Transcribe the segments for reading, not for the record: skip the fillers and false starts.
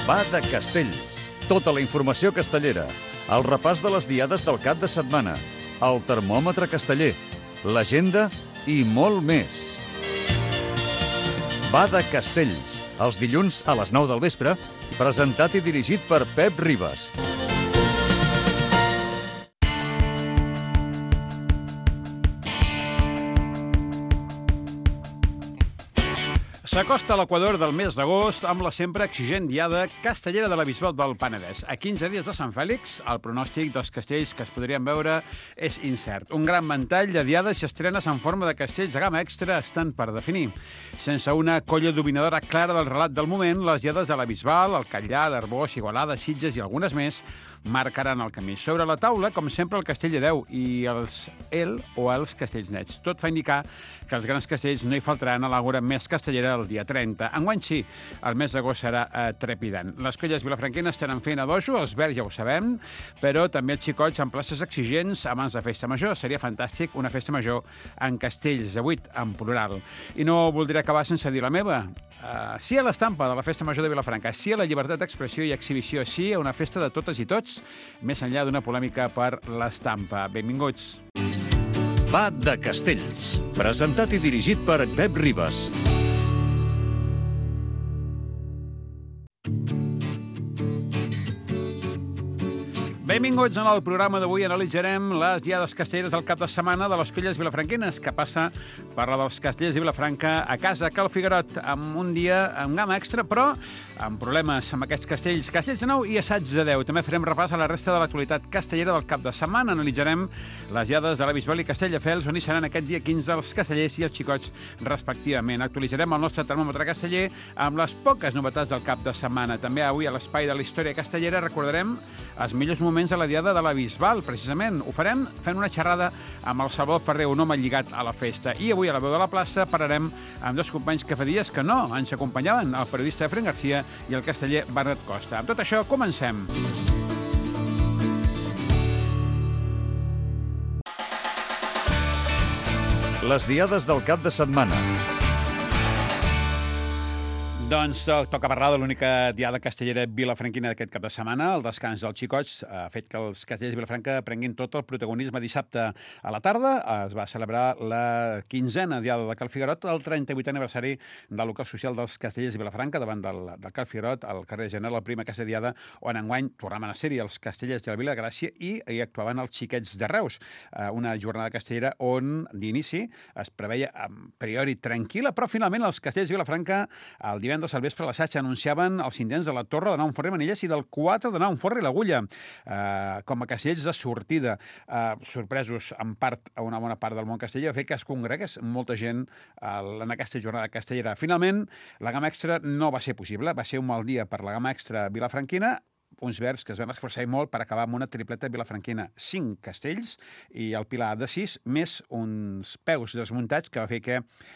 Va de Castells. Tota la informació castellera, el repàs de les diades del cap de setmana, el termòmetre casteller, l'agenda i molt més. Va de Castells, els dilluns a les 9 del vespre, presentat i dirigit per Pep Ribas. S'acosta a l'equador del mes d'agost amb la sempre exigent diada castellera de la Bisbal del Penedès. A 15 dies de Sant Fèlix, el pronòstic dels castells que es podrien veure és incert. Un gran ventall de diades i estrenes en forma de castells de gamma extra estan per definir. Sense una colla dominadora clara del relat del moment, les diades de la Bisbal, el Catllà, l'Arbós, Igualada, Sitges i algunes més marcaran el camí. Sobre la taula, com sempre, el castell de Déu i els castells nets. Tot fa indicar que els grans castells no hi faltaran a l'àgora més castellera el dia 30. Enguany sí, el mes d'agost serà trepidant. Les colles vilafranquines estaran fent a dojo, els verds ja ho sabem, però també els xicots en places exigents abans de festa major. Seria fantàstic una festa major en castells de 8, en plural. I no voldria acabar sense dir la meva. Sí a l'estampa de la Festa Major de Vilafranca, sí a la llibertat d'expressió i exhibició, sí a una festa de totes i tots, més enllà d'una polèmica per l'estampa. Benvinguts. Va de Castells, presentat i dirigit per Pep Ribas. Benvinguts en el programa d'avui. Analitzarem les diades castelleres del cap de setmana de les colles vilafranquines, que passa per la dels castellers de Vilafranca a casa, a Cal Figuerot, amb un dia amb gamma extra, però amb problemes amb aquests castells. Castells de 9 i assaigs de 10. També farem repàs a la resta de l'actualitat castellera del cap de setmana. Analitzarem les diades de la Bisbal i Castelldefels, on hi seran aquest dia 15 els castellers i els xicots, respectivament. Actualitzarem el nostre termòmetre casteller amb les poques novetats del cap de setmana. També avui a l'espai de la història castellera recordarem els millors moments de la diada de la Bisbal, precisament. Ho farem fent una xerrada amb el Salvador Ferrer, un home lligat a la festa. I avui a la veu de la plaça parlarem amb dos companys que fa dies que no ens acompanyaven, el periodista Efraín García i el casteller Bernat Costa. Amb tot això, comencem. Les diades del cap de setmana. Doncs toca parlar de l'única diada castellera vilafranquina d'aquest cap de setmana. El descans dels xicots ha fet que els castellers de Vilafranca prenguin tot el protagonisme dissabte a la tarda. Es va celebrar la 15a diada de Cal Figuerot, el 38è aniversari del local social dels castellers de Vilafranca, davant del Cal Figuerot, al carrer General, la prima aquesta diada, on enguany tornaven a ser-hi els castellers de la Vila de Gràcia i hi actuaven els xiquets de Reus. Una jornada castellera on, d'inici, es preveia a priori tranquil·la, però finalment els castellers de Vilafranca, el divendres al vespre a l'assaig, anunciaven els intents de la Torre de Nau en Forre i Manilles i del 4 de Nau en Forre i l'Agulla com a castellers de sortida. Sorpresos en part a una bona part del món casteller, va fer que es congregués molta gent en aquesta jornada castellera. Finalment, la gamma extra no va ser possible, va ser un mal dia per la gamma extra vilafranquina, uns verds que es van esforçar molt per acabar amb una tripleta vilafranquina. 5 castells i el pilar de 6, més uns peus desmuntats que va fer que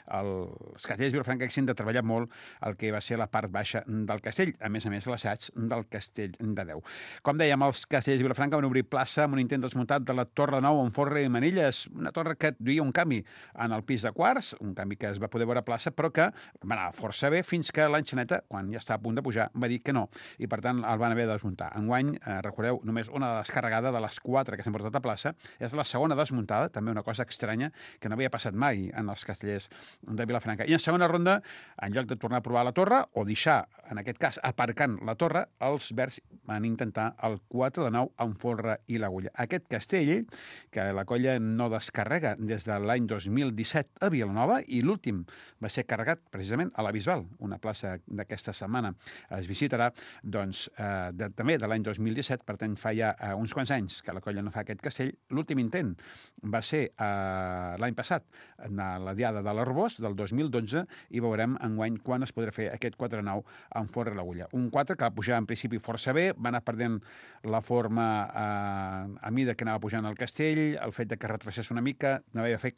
els castells de Vilafranca haguessin de treballar molt el que va ser la part baixa del castell, a més l'assaig del castell de Déu. Com dèiem, els castells de Vilafranca van obrir plaça amb un intent desmuntat de la Torre de Nou en Forre i Manilles, una torre que duia un canvi en el pis de quarts, un canvi que es va poder veure a plaça, però que va anar força bé fins que l'enxaneta, quan ja estava a punt de pujar, va dir que no, i per tant el van haver de desmuntar. Enguany, recordeu, només una descarregada de les 4 que s'han portat a plaça, és la segona desmuntada, també una cosa estranya que no havia passat mai en els castellers de Vilafranca. I en segona ronda, en lloc de tornar a provar la torre, o deixar, en aquest cas, aparcant la torre, els verds van intentar el 4 de 9 en Forre i l'Agulla. Aquest castell, que la colla no descarrega des de l'any 2017 a Vilanova, i l'últim va ser carregat precisament a la Bisbal, una plaça d'aquesta setmana es visitarà, doncs, també de l'any 2017, per tant fa ja uns quants anys que la colla no fa aquest castell. L'últim intent va ser l'any passat, a la diada de l'Arbós, del 2012, i veurem enguany quan es podrà fer aquest 4-9 en Forre i l'Agulla. Un 4 que va pujar en principi força bé, va anar perdent la forma a mida que anava pujant el castell, el fet de que retrocés una mica no havia fet que el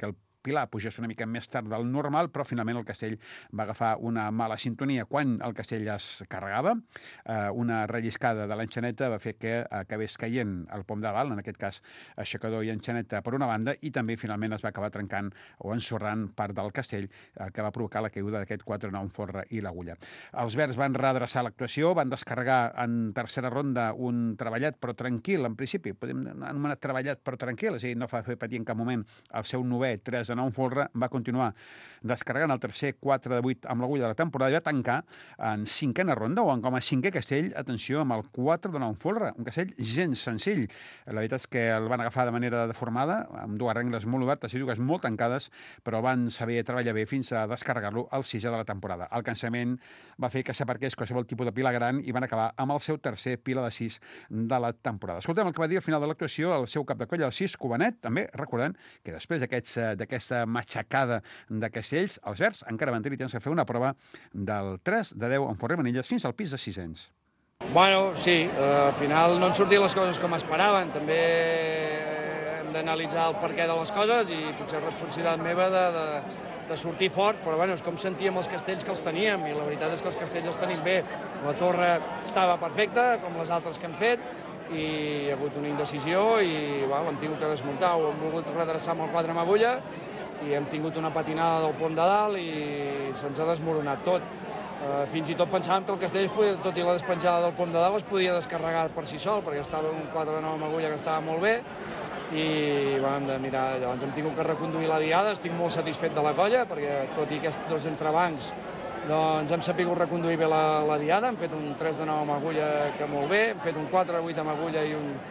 Pilar pugés una mica més tard del normal, però finalment el castell va agafar una mala sintonia quan el castell es carregava. Una relliscada de l'enxaneta va fer que acabés caient el pom de dalt, en aquest cas aixecador i enxaneta per una banda, i també finalment es va acabar trencant o ensorrant part del castell, que va provocar la caiguda d'aquest 4-9 Folre i l'Agulla. Els verds van redreçar l'actuació, van descarregar en tercera ronda un treballat però tranquil, en principi, podem anomenar treballat però tranquil, és a dir, no fa fer patir en cap moment el seu 9è 3-9 Folre, va continuar descarregant el tercer 4-8 amb l'Agulla de la temporada i va tancar en 5a ronda o com a 5è castell, atenció, amb el 4-9 Folre, un castell gens senzill. La veritat és que el van agafar de manera deformada, amb dues rengles molt obertes i dues molt tancades, però van saber treballar bé fins a descarregar-lo al 6è de la temporada. El cansament va fer que s'aparqués qualsevol tipus de pila gran i van acabar amb el seu tercer pila de 6 de la temporada. Escoltem el que va dir al final de l'actuació el seu cap de colla, el 6 Cubanet, també recordant que després d'aquesta matxacada de castells, els verds encara van tenir temps de fer una prova del 3-10 en Folre Manilles fins al pis de 600. Bueno, sí, al final no han sortit les coses com esperaven. També hem d'analitzar el perquè de les coses i potser és responsabilitat meva de sortir fort, però bueno, és com sentíem els castells que els teníem i la veritat és que els castells els tenim bé. La torre estava perfecta, com les altres que hem fet, i hi ha hagut una indecisió i l'hem tingut que desmuntar, ho hem volgut redreçar amb el 4 amb agulla i hem tingut una patinada del pont de dalt i se'ns ha desmoronat tot. Fins i tot pensàvem que el castell, tot i la despenjada del pont de dalt, es podia descarregar per si sol, perquè estava un 4-9 amb agulla que estava molt bé, i hem de mirar, llavors hem tingut que reconduir la diada. Estic molt satisfet de la colla, perquè tot i aquests dos entrebancs, doncs hem sabut reconduir bé la diada, hem fet un 3-9 amb agulla que molt bé, hem fet un 4-8 amb agulla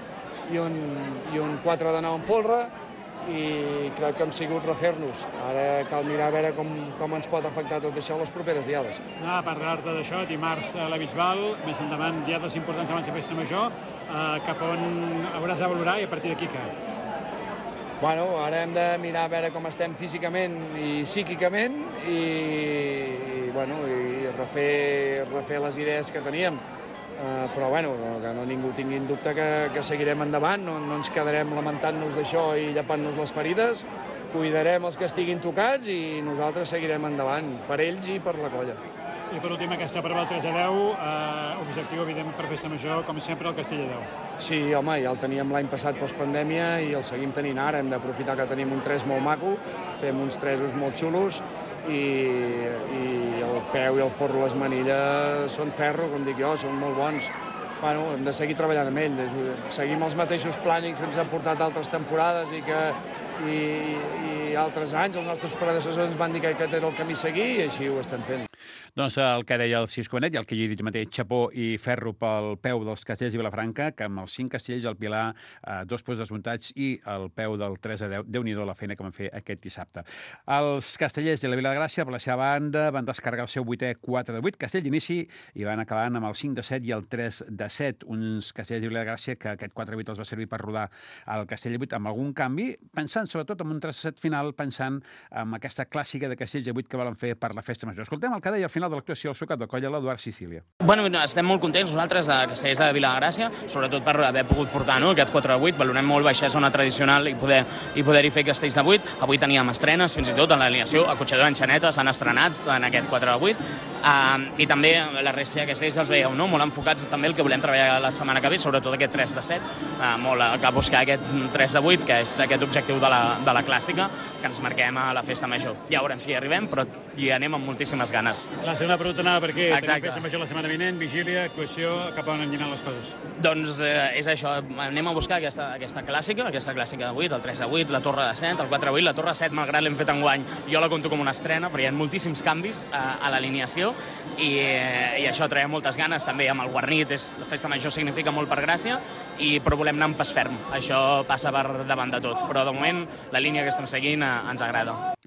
i un 4-9 amb folre, i crec que hem sigut refer-nos. Ara cal mirar a veure com ens pot afectar tot això a les properes diades. A parlar-te d'això, dimarts a la Bisbal, més endavant diades importants abans de Festa Major, cap on hauràs de valorar i a partir d'aquí què? Bueno, ara hem de mirar a veure com estem físicament i psíquicament i refer les idees que teníem. Però bueno, que no ningú tingui en dubte que seguirem endavant, no ens quedarem lamentant-nos d'això i llepant-nos les ferides, cuidarem els que estiguin tocats i nosaltres seguirem endavant, per ells i per la colla. I per últim, aquesta prova del 3-10, objectiu evident per Festa Major, com sempre, el Castell de 10. Sí, home, ja el teníem l'any passat postpandèmia i el seguim tenint ara. Hem d'aprofitar que tenim un 3 molt maco, fem uns 3 molt xulos i el peu i el forro, les manilles són ferro, com dic jo, són molt bons. Bueno, hem de seguir treballant amb ell, seguim els mateixos plànics que ens han portat altres temporades i altres anys. Els nostres predecessors ens van dir que aquest era el camí a seguir i així ho estem fent. Doncs el que deia el Cisco Benet i el que jo he dit mateix, xapó i ferro pel peu dels castells de Vilafranca, que amb els 5 castells, el Pilar, 2 pols desmuntats i el peu del 3-10, Déu-n'hi-do la feina que van fer aquest dissabte. Els castellers de la Vila de Gràcia, per la seva banda, van descarregar el seu 8è 4-8, castell d'inici, i van acabar amb el 5-7 i el 3-7, uns castells de Vila de Gràcia que aquest 4-8 els va servir per rodar el castell de 8 amb algun canvi, pensant sobretot en un 3-7 final, pensant en aquesta clàssica de castells de 8 que volen fer per la Festa Major. Escoltem el que deia al final de l'actuació el seu cap de colla, l'Eduard Sicília. Bueno, estem molt contents nosaltres a Castellers de Vila de Gràcia, sobretot per haver pogut portar aquest 4-8, valorem molt baixar zona tradicional i poder-hi fer castells de 8. Avui teníem estrenes, fins i tot en l'alineació, Acotxador i Enxaneta s'han estrenat en aquest 4-8, i també la resta de castells els veieu, no? Molt enfocats també el que volem treballar la setmana que ve, sobretot aquest 3-7, molt a buscar aquest 3-8, que és aquest objectiu de la clàssica, que ens marquem a la Festa Major. Ja veurem si hi arribem, però hi anem amb moltíssimes ganes. La segona pregunta anava per aquí. Exacte. Festa Major la setmana vinent, vigília, actuació, cap on aniran les coses? Doncs és això, anem a buscar aquesta clàssica de 8, el 3-8, la torre de 7, el 4-8, la torre de 7, malgrat l'hem fet enguany, jo la conto com una estrena, però hi ha moltíssims canvis a l'alineació i això traiem moltes ganes, també amb el guarnit, la Festa Major significa molt per Gràcia, però volem anar amb pas ferm, això passa per davant de tot, però de moment la línia que estem seguint ens agrada.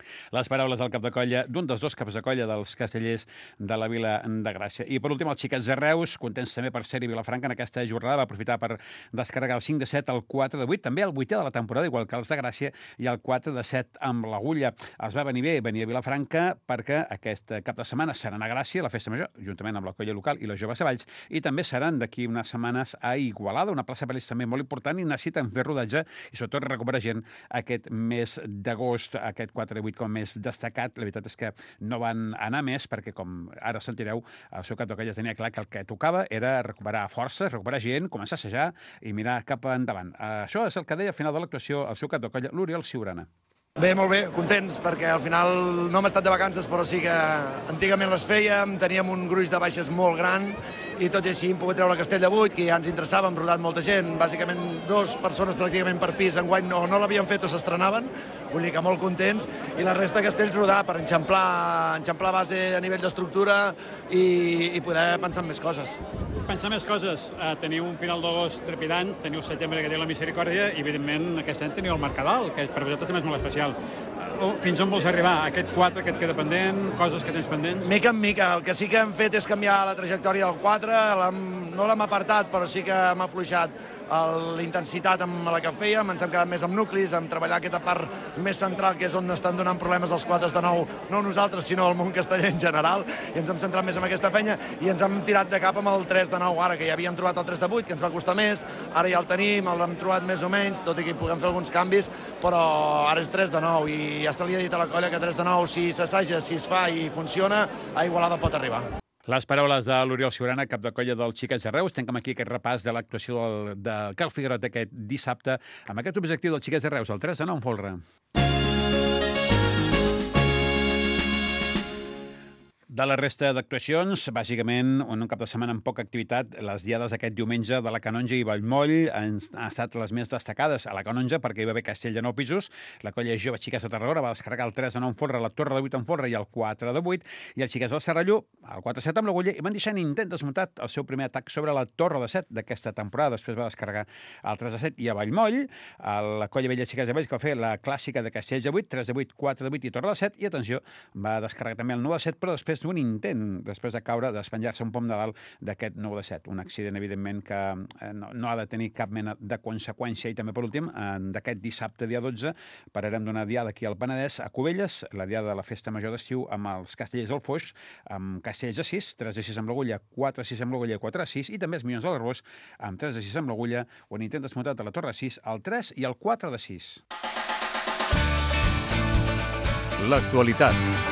Les paraules del cap de colla, d'un dels dos caps de colla dels castellers de la Vila de Gràcia. I per últim, els xiquets de Reus, contents també per ser-hi Vilafranca en aquesta jornada, va aprofitar per descarregar el 5 de 7 al 4 de 8, també el 8è de la temporada, igual que els de Gràcia, i el 4 de 7 amb l'Agulla. Els va venir bé venir a Vilafranca perquè aquest cap de setmana seran a Gràcia, la festa major, juntament amb la colla local i la Jove Savalls, i també seran d'aquí unes setmanes a Igualada, una plaça per ells també molt important, i necessiten fer rodatge i sobretot recuperar gent aquest mes d'agost, aquest 4 de 8 com més destacat. La veritat és que no van anar més perquè, com ara sentireu, el seu cap de colla tenia clar que el que tocava era recuperar forces, recuperar gent, començar a assajar i mirar cap endavant. Això és el que deia al final de l'actuació el seu cap de colla, l'Oriol Siurana. Bé, molt bé, contents, perquè al final no hem estat de vacances, però sí que antigament les fèiem, teníem un gruix de baixes molt gran, i tot i així hem pogut treure Castell de 8, que ja ens interessava, hem rodat molta gent, bàsicament 2 persones pràcticament per pis, enguany no l'havien fet o s'estrenaven, vull dir que molt contents, i la resta de castells rodar per enxamplar base a nivell d'estructura i poder pensar en més coses. Pensar més coses, teniu un final d'agost trepidant, teniu setembre que té la Misericòrdia i evidentment aquest any teniu el Mercadal, que per vosaltres també és molt especial. Fins on vols arribar? Aquest 4 que et queda pendent, coses que tens pendents? Mica en mica. El que sí que hem fet és canviar la trajectòria del 4, no l'hem apartat, però sí que hem afluixat l'intensitat amb la que fèiem, ens hem quedat més amb nuclis, amb treballar aquesta part més central, que és on estan donant problemes els 4 de 9, no nosaltres, sinó el món casteller en general, i ens hem centrat més en aquesta feina, i ens hem tirat de cap amb el 3 de 9, ara que ja havíem trobat el 3 de 8, que ens va costar més, ara ja el tenim, l'hem trobat més o menys, tot i que hi puguem fer alguns canvis, però ara és 3 de 9, i ja se li ha dit a la colla que 3 de 9, si s'assaja, si es fa i funciona, a Igualada pot arribar. Les paraules de l'Oriol Siurana, cap de colla dels Xiquets de Reus. Tanquem aquí aquest repàs de l'actuació del Cal Figuerot aquest dissabte amb aquest objectiu dels Xiquets de Reus, el 3 de 9 en folre. De la resta d'actuacions, bàsicament, en un cap de setmana amb poca activitat, les diades aquest diumenge de la Canonja i Vallmoll han estat les més destacades. A la Canonja, perquè hi va haver castell de 9 pisos, la colla Jove Xiques de Tarragona va descarregar el 3 de 9 en folre, la Torre de 8 en folre i el 4 de 8, i els Xiques del Serralló, el 4 de 7 amb l'Agulla, i van deixar en intent desmuntat el seu primer atac sobre la Torre de 7 d'aquesta temporada. Després va descarregar el 3 de 7 i a Vallmoll, la colla Vella Xiques de Valls, que va fer la clàssica de castells de 8, 3 de 8, 4 de 8 i Torre de 7, i atenció, va descarregar també el 9 de 7, però després un intent, després de caure, despenjar-se un pom de dalt d'aquest 9 de 7. Un accident, evidentment, que no ha de tenir cap mena de conseqüència. I també, per últim, d'aquest dissabte, dia 12, pararem d'una diada aquí al Penedès, a Cubelles, la diada de la Festa Major d'Estiu, amb els castellers del Foix, amb castells de 6, 3 de 6 amb l'Agulla, 4 de 6 amb l'Agulla, 4 de 6, i també els Minyons de l'Arbós, amb 3 de 6 amb l'Agulla, un intent desmuntat a la Torre de 6, el 3 i el 4 de 6. L'actualitat.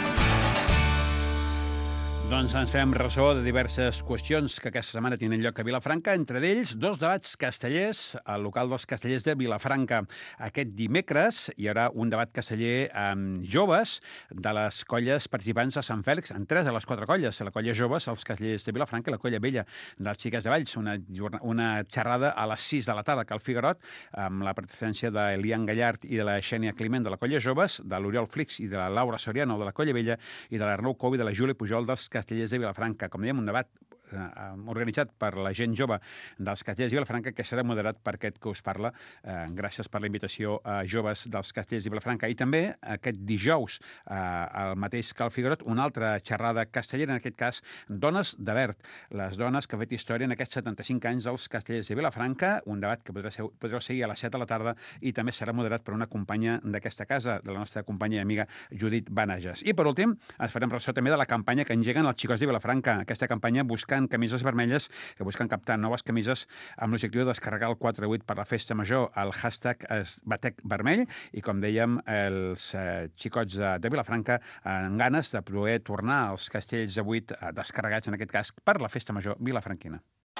Doncs ens fem ressò de diverses qüestions que aquesta setmana tenen lloc a Vilafranca, entre d'ells 2 debats castellers al local dels castellers de Vilafranca. Aquest dimecres hi haurà un debat casteller amb joves de les colles participants de Sant Fèlix, en 3 de les 4 colles, la colla joves, els castellers de Vilafranca i la colla vella dels Xiques de Valls, una xerrada a les 6 de la tarda que al Figuerot, amb la participància d'Elian Gallard i de la Xènia Climent de la colla joves, de l'Oriol Flix i de la Laura Soriano de la colla vella i de l'Arnau Cou i de la Júlia Pujol dels castellers de Vilafranca. Com dèiem, un debat organitzat per la gent jove dels castellers de Vilafranca, que serà moderat per aquest que us parla. Gràcies per la invitació a joves dels castellers de Vilafranca. I també aquest dijous, al mateix Cal Figuerot, una altra xerrada castellera, en aquest cas, Dones de Verd. Les dones que han fet història en aquests 75 anys dels castellers de Vilafranca, un debat que podreu seguir a les 7 de la tarda i també serà moderat per una companya d'aquesta casa, de la nostra companya i amiga Judit Banages. I per últim, ens farem ressò també de la campanya que engeguen els Xicots de Vilafranca. Aquesta campanya buscant camises vermelles, que busquen captar noves camises amb l'objectiu de descarregar el 4-8 per la festa major. El hashtag és Batec Vermell i, com dèiem, els xicots de Vilafranca amb ganes de poder tornar als castells de 8 descarregats, en aquest cas, per la festa major vilafranquina.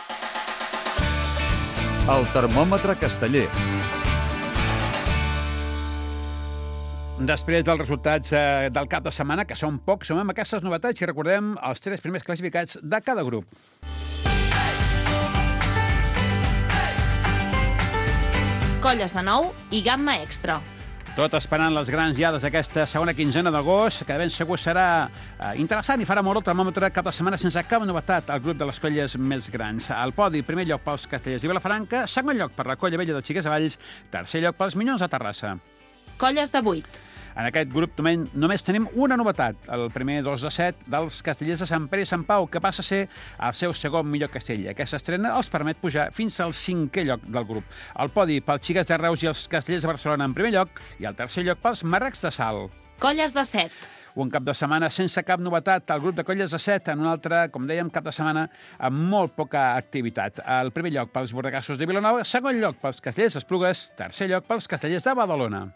El termòmetre casteller. Després dels resultats del cap de setmana, que són pocs, som amb aquestes novetats i recordem els 3 primers classificats de cada grup. Colles de 9 i gamma extra. Tot esperant les grans diades d'aquesta segona quinzena d'agost, que de ben segur serà interessant i farà molt el termòmetre cap de setmana sense cap novetat al grup de les colles més grans. Al podi, primer lloc pels castellers de Vilafranca, segon lloc per la colla vella dels Xiques de Valls, tercer lloc pels Minyons de Terrassa. Colles de 8. En aquest grup només tenim una novetat, el primer 2 de 7 dels castellers de Sant Pere i Sant Pau, que passa a ser el seu segon millor castell. Aquesta estrena els permet pujar fins al 5è lloc del grup. El podi pels Xiquets de Reus i els castellers de Barcelona en primer lloc i el tercer lloc pels Marrecs de Salt. Colles de 7. Un cap de setmana sense cap novetat. El grup de Colles de 7 en un altre, com dèiem, cap de setmana amb molt poca activitat. El primer lloc pels bordegassos de Vilanova, segon lloc pels castellers d'Esplugues, tercer lloc pels castellers de Badalona.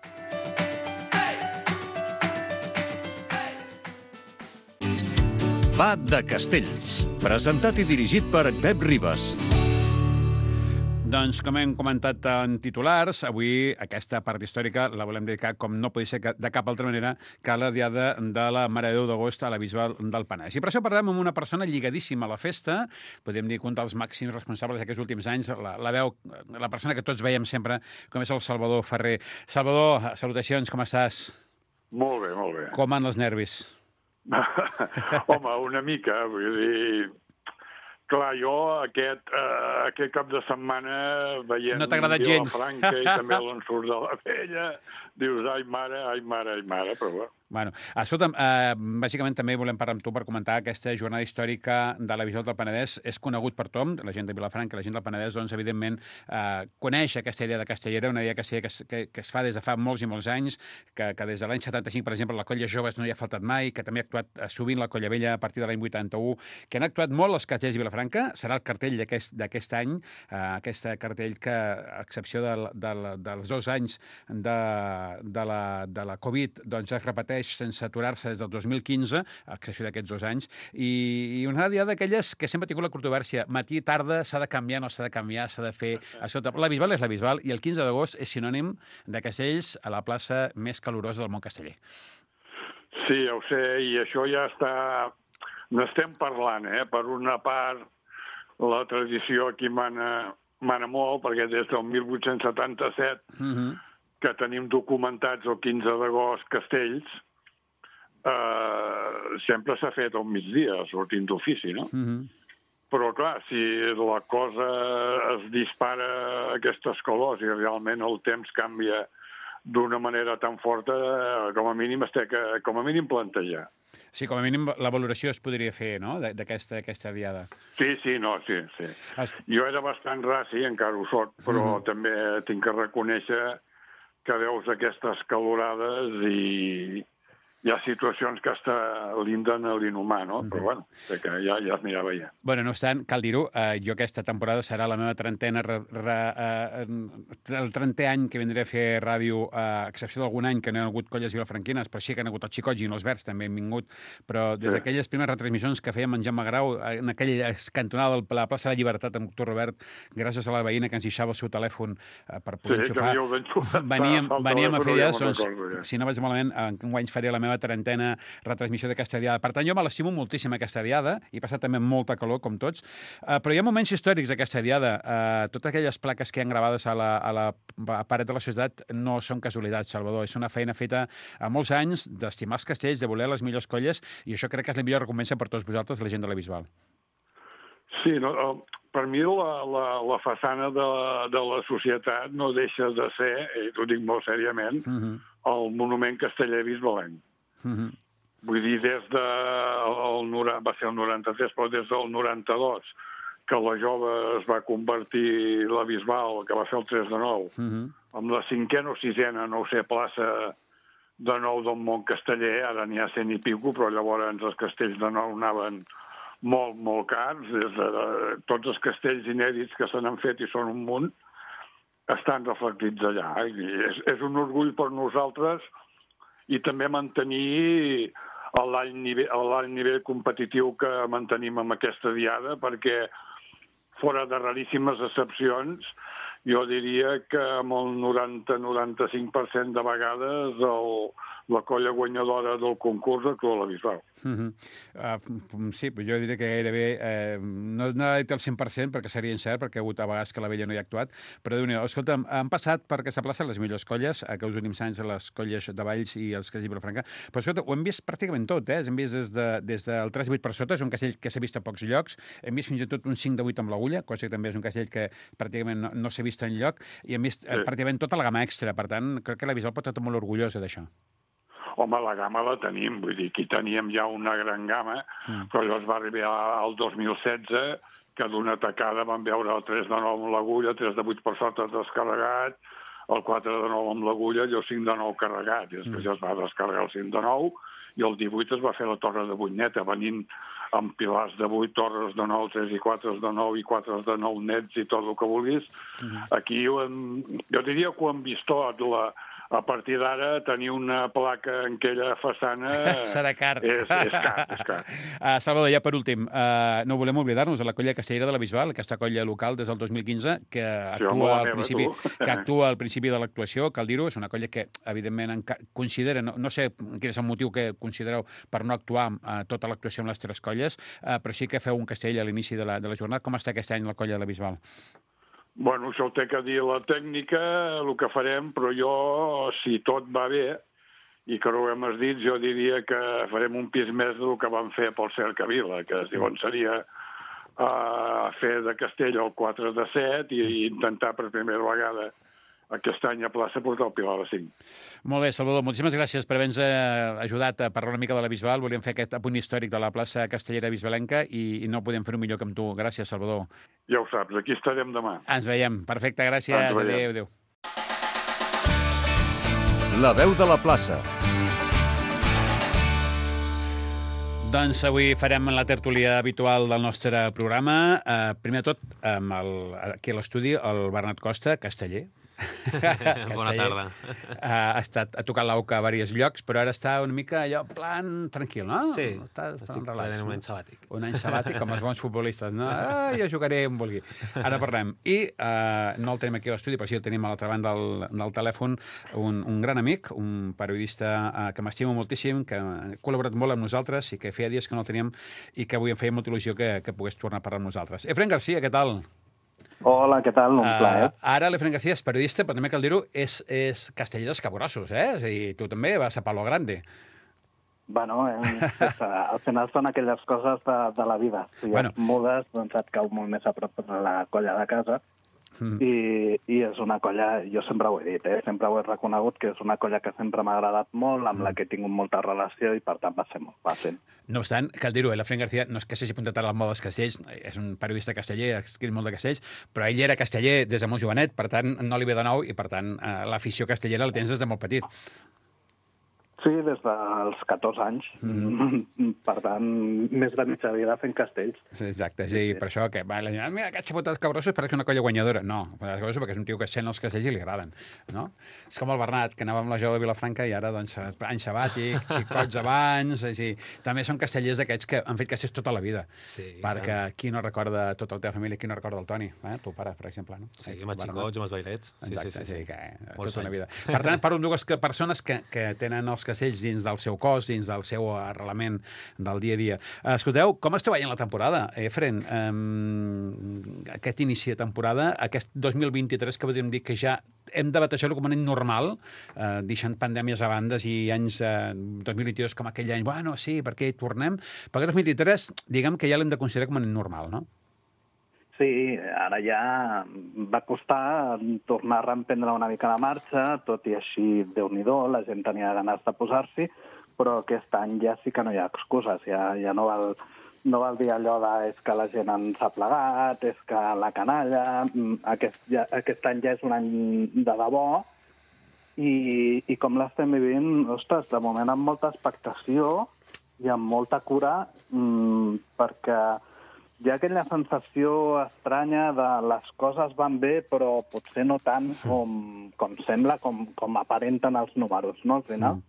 Pa de Castells, presentat i dirigit per Pep Ribas. Doncs, com hem comentat en titulars, avui aquesta part històrica la volem dedicar, com no podia ser de cap altra manera, que a la diada de la Mare de Déu d'Agost a la Bisbal del Penedès. I per això parlem amb una persona lligadíssima a la festa, podem dir que un dels màxims responsables d'aquests últims anys, la persona que tots veiem sempre, com és el Salvador Ferrer. Salvador, salutacions, com estàs? Molt bé, molt bé. Com van els nervis? Home, una mica, vull dir... Clar, jo aquest cap de setmana veient no t'ha agradat gens. Vilafranca i també l'ensurt de la Vella, dius, ai mare, però bé. Bueno, escolta'm, bàsicament també volem parlar amb tu per comentar aquesta jornada històrica de la Bisbal del Penedès. És conegut per tothom, la gent de Vilafranca, la gent del Penedès, doncs, evidentment, coneix aquesta idea de castellera, una idea que es fa des de fa molts i molts anys, que des de l'any 75, per exemple, la Colla Joves no hi ha faltat mai, que també ha actuat sovint la Colla Vella a partir de l'any 81, que han actuat molt els castellers de Vilafranca. Serà el cartell d'aquest any, aquest cartell que, a excepció dels 2 anys de la Covid, doncs es repeteix sense aturar-se des del 2015, a excepció d'aquests 2 anys, i una diada d'aquelles que sempre ha tingut la controvèrsia. Matí i tarda s'ha de canviar, no s'ha de canviar, s'ha de fer... La Bisbal és la Bisbal, i el 15 d'agost és sinònim de castells a la plaça més calorosa del món casteller. Sí, ja ho sé, i això ja està... N'estem parlant, Per una part, la tradició aquí mana molt, perquè des del 1877 que tenim documentats el 15 d'agost castells, sempre s'ha fet al migdia, sortint d'ofici, no? Però, clar, si la cosa es dispara a aquestes calors i realment el temps canvia d'una manera tan forta, com a mínim es té que, plantejar. Sí, com a mínim la valoració es podria fer, no?, d'aquesta diada. Sí. Jo era bastant raci, encara ho soc, però també tinc que reconèixer que veus aquestes calorades i hi ha situacions que hasta linden a l'inhumà, no? Però, bueno, que ja es anirà veient. Bueno, no obstant, cal dir-ho, jo aquesta temporada serà la meva trentena, el 30è any que vindré a fer ràdio, a excepció d'algun any que no hi ha hagut colles vilafranquines, però sí que han hagut els Xicots i els Verds també han vingut, però des d'aquelles primeres retransmissions que fèiem en Jaume Grau, en aquella cantonada de la plaça de la Llibertat amb doctor Robert, gràcies a la veïna que ens deixava el seu telèfon per poder enxufar, veníem a fer diades, doncs, si no vaig malament, enguany faré la meva trentena retransmissió d'aquesta diada. Per tant, jo me l'estimo moltíssim aquesta diada, i he passat també molta calor, com tots, però hi ha moments històrics d'aquesta diada. Totes aquelles plaques que hi ha gravades a la paret de la societat no són casualitats, Salvador. És una feina feta a molts anys d'estimar els castells, de voler les millors colles, i això crec que és la millor recompensa per tots vosaltres, la gent de la Bisbal. Sí, per mi la façana de la societat no deixa de ser, i t'ho dic molt sèriament, el monument casteller bisbalenc. Vull dir, va ser el 93, però des del 92, que la Jove es va convertir la Bisbal, que va ser el 3 de 9, amb la 5a o 6a, no ho sé, plaça de nou del món casteller, ara n'hi ha 100 i pico, però llavors els castells de nou anaven molt, molt cars. Tots els castells inèdits que se n'han fet, i són un munt, estan reflectits allà. És un orgull per nosaltres, i també mantenir l'alt nivell competitiu que mantenim amb aquesta diada, perquè fora de raríssimes excepcions, jo diria que amb el 90-95% de vegades la colla guanyadora del concurs actua a la Bisbal. Sí, jo diria que gairebé, no he dit el 100% perquè seria incert, perquè ha hagut a vegades que la Vella no hi ha actuat, però Déu-n'hi-do, escolta'm, han passat per aquesta plaça les millors colles, que els últims anys les colles de Valls i els castells de Vilafranca, però escolta, ho hem vist pràcticament tot, hem vist des del 3-8 per sota, és un castell que s'ha vist a pocs llocs, hem vist fins i tot un 5 de 8 amb l'agulla, cosa que també és un castell que pràcticament no s'ha vist enlloc, i hem vist pràcticament tota la gamma extra, per tant, crec que la Bisbal pot estar molt orgullosa d'això. Home, la gamma la tenim, vull dir, aquí teníem ja una gran gamma, però llavors va arribar al 2016, que d'una tacada vam veure el 3 de 9 amb l'agulla, 3 de 8 per sota descarregat, el 4 de 9 amb l'agulla i el 5 de 9 carregat. I després ja es va descarregar el 5 de 9 i el 18 es va fer la torre de 8 neta, venint amb pilars de 8, torres de 9, 3 i 4 de 9 i 4 de 9 nets i tot el que vulguis. Aquí jo diria que ho hem vist tot. A partir d'ara, tenir una placa en aquella façana serà car. És car. Salvador, ja per últim, no volem oblidar-nos de la colla castellera de la Bisbal, aquesta colla local des del 2015 que actua al principi de l'actuació, cal dir-ho, és una colla que, evidentment, considera, no sé quin és el motiu que considereu per no actuar tota l'actuació amb les tres colles, però sí que feu un castell a l'inici de la jornada. Com està aquest any la colla de la Bisbal? Bueno, això ho té que dir la tècnica, el que farem, però jo, si tot va bé, i que ho hem dit, jo diria que farem un pis més del que vam fer pel Cercavila, que llavors seria fer de castell el 4 de 7 i intentar per primera vegada aquest any a plaça portar el Pilar de 5. Molt bé, Salvador, moltíssimes gràcies per haver-nos ajudat a parlar una mica de la Bisbal. Volíem fer aquest apunt històric de la plaça castellera bisbalenca i no podem fer-ho millor que amb tu. Gràcies, Salvador. Ja ho saps, aquí estarem demà. Ens veiem. Perfecte, gràcies. Adéu. La veu de la plaça. Doncs avui farem la tertúlia habitual del nostre programa. Primer de tot, aquí a l'estudi, el Bernat Costa, casteller. Bona tarda. Ha tocat l'auca a diversos llocs, però ara està una mica allò, plan tranquil, no? Sí, estic prenent un any sabàtic. Un any sabàtic, com els bons futbolistes, no? Jo jugaré on vulgui. Ara parlem. I no el tenim aquí a l'estudi, però sí el tenim a l'altra banda del telèfon, un gran amic, un periodista que m'estimo moltíssim, que ha col·laborat molt amb nosaltres i que feia dies que no el teníem i que avui em feia molta il·lusió que pogués tornar a parlar amb nosaltres. Efraín García, què tal? Hola, què tal? Un plaer. Ara l'Efraín García és periodista, però també cal dir-ho, és casteller dels Caborossos, eh? És a dir, tu també vas a Palo Grande. Bueno, al final són aquelles coses de la vida. Si et mudes, doncs et cau molt més a prop de la colla de casa. I és una colla, jo sempre ho he dit, sempre ho he reconegut, que és una colla que sempre m'ha agradat molt, amb la que he tingut molta relació i per tant va ser molt fàcil. No obstant, cal dir-ho, l'Efraín García no és que s'hagi apuntat a la moda dels castells, és un periodista casteller, ha escrit molt de castells, però ell era casteller des de molt jovenet, per tant no li ve de nou i per tant l'afició castellera la tens des de molt petit. Sí, des dels 14 anys. Per tant, més de mitja vida fent castells. Sí, exacte, sí. Per això que la gent, mira, aquest xapot dels Caborossos pareix una colla guanyadora. No, perquè és un tio que sent els castells i li agraden. No? És com el Bernat, que anava amb la jove de Vilafranca i ara, doncs, any sabàtic, xicots abans... Així. També són castellers d'aquests que han fet castells tota la vida. Sí, perquè qui no recorda tota la teva família, qui no recorda el Toni? Tu pare, per exemple. No? Sí, amb els xicots, amb els bailets. Exacte, sí, que tota una vida. Per tant, parlo amb dues persones que tenen els castells dins del seu cos, dins del seu arrelament del dia a dia. Escolteu, com esteu veient la temporada? Efraín, aquest inici de temporada, aquest 2023 que podríem dir que ja hem de batejar-lo com un any normal, deixant pandèmies a bandes i anys 2022 com aquell any, bueno, sí, perquè tornem, però aquest 2023, diguem que ja l'hem de considerar com un any normal, no? Sí, ara ja va costar tornar a reemprendre una mica la marxa, tot i així, Déu-n'hi-do, la gent tenia ganes de posar-s'hi, però aquest any ja sí que no hi ha excuses, ja no val dir allò de és que la gent ens ha plegat, és que la canalla, aquest any ja és un any de debò, i com l'estem vivint, ostres, de moment amb molta expectació i amb molta cura, perquè hi ha aquella sensació estranya de les coses van bé, però potser no tant com sembla, com aparenten els números, no, al final?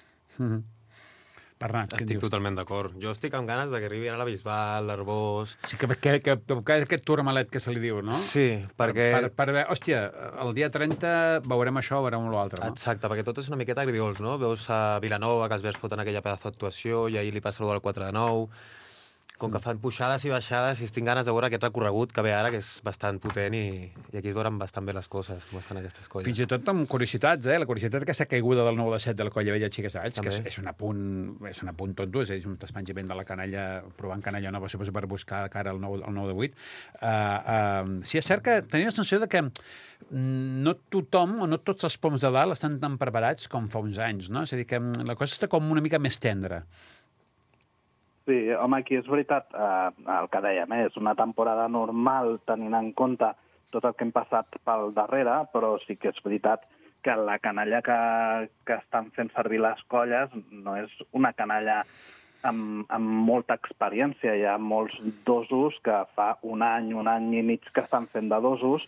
Bernat, estic totalment d'acord. Jo estic amb ganes que arribi ara la Bisbal, l'Arbós... Sí, que aquest tourmalet que se li diu, no? Sí, perquè... Hòstia, el dia 30 veurem això, veurem l'altre, no? Exacte, perquè tot és una miqueta agridiols, no? Veus a Vilanova, que els Verds foten aquella pedazo d'actuació, i ahir li passa allò del 4 de 9... com que fan pujades i baixades, i tinc ganes de veure aquest recorregut que ve ara, que és bastant potent, i aquí es veuran bastant bé les coses, com estan aquestes colles. Fins i tot amb curiositats, la curiositat d'aquesta caiguda del 9 de 7 de la Colla Vella Xiques Valls, que és un apunt tonto, és un despenjament de la canalla, provant canalla nova, suposo, per buscar cara al 9 de 8. Sí, és cert que tenia la sensació de que no tothom, o no tots els poms de dalt estan tan preparats com fa uns anys, no? És a dir, que la cosa està com una mica més tendra. Sí, home, aquí és veritat el que dèiem, és una temporada normal tenint en compte tot el que hem passat pel darrere, però sí que és veritat que la canalla que estan fent servir les colles no és una canalla amb molta experiència. Hi ha molts dosos que fa un any i mig que estan fent de dosos,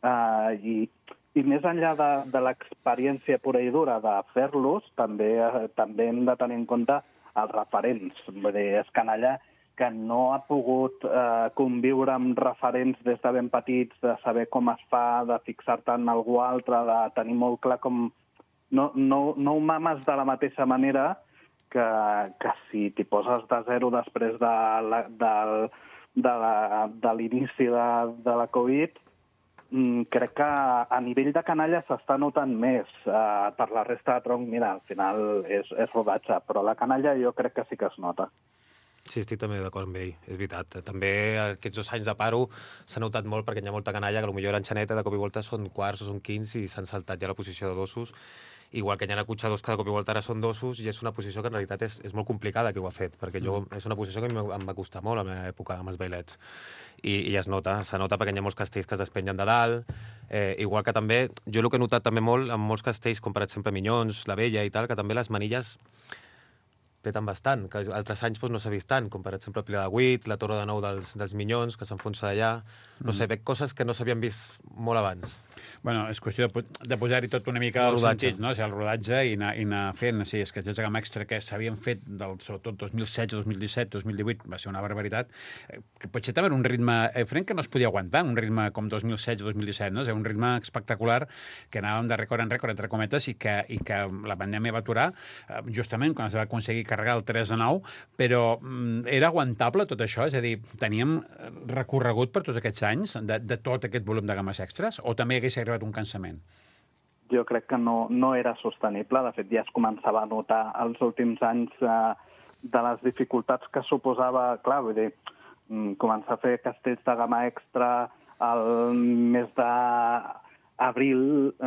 i més enllà de l'experiència pura i dura de fer-los, també hem de tenir en compte els referents. Vull dir, és canalla que no ha pogut conviure amb referents des de ben petits, de saber com es fa, de fixar-te en algú altre, de tenir molt clar com... No ho mames de la mateixa manera que si t'hi poses de zero després de l'inici de la Covid. Crec que a nivell de canalla s'està notant més. Per la resta de tronc, mira, al final és rodatge, però la canalla jo crec que sí que es nota. Sí, estic també d'acord amb ell, és veritat. També aquests 2 anys de paro s'ha notat molt perquè hi ha molta canalla que potser eren xaneta, de cop i volta són quarts o són quints i s'han saltat ja la posició de dosos. Igual que hi ha acotxadors que de cop i volta ara són dosos, i és una posició que en realitat és molt complicada que ho ha fet, perquè és una posició que em va costar molt a la meva època amb els bailets. I es nota, perquè hi ha molts castells que es despengen de dalt, igual que també, jo el que he notat també molt amb molts castells, com per exemple Minyons, la Vella i tal, que també les manilles peten bastant, que altres anys no s'ha vist tant, com per exemple Pilar de 8, la Torre de 9 dels Minyons, que s'enfonsa d'allà. No sé, veig coses que no s'havien vist molt abans. Bueno, és qüestió de posar-hi tot una mica els sentits, no? O sigui, el rodatge i anar fent. Sí, és que els de gamma extra que s'havien fet, sobretot 2016, 2017, 2018, va ser una barbaritat, que potser també era un ritme, Frank, que no es podia aguantar, un ritme com 2016, 2017, no? És un ritme espectacular que anàvem de rècord en rècord, entre cometes, i que la pandèmia va aturar justament quan es va aconseguir carregar el 3-9, però era aguantable tot això? És a dir, teníem recorregut per tots aquests anys de tot aquest volum de gammes extres, o també hagués arribat un cansament? Jo crec que no era sostenible. De fet, ja es començava a notar els últims anys de les dificultats que suposava, clar, vull dir, començar a fer castells de gamma extra al mes d'abril,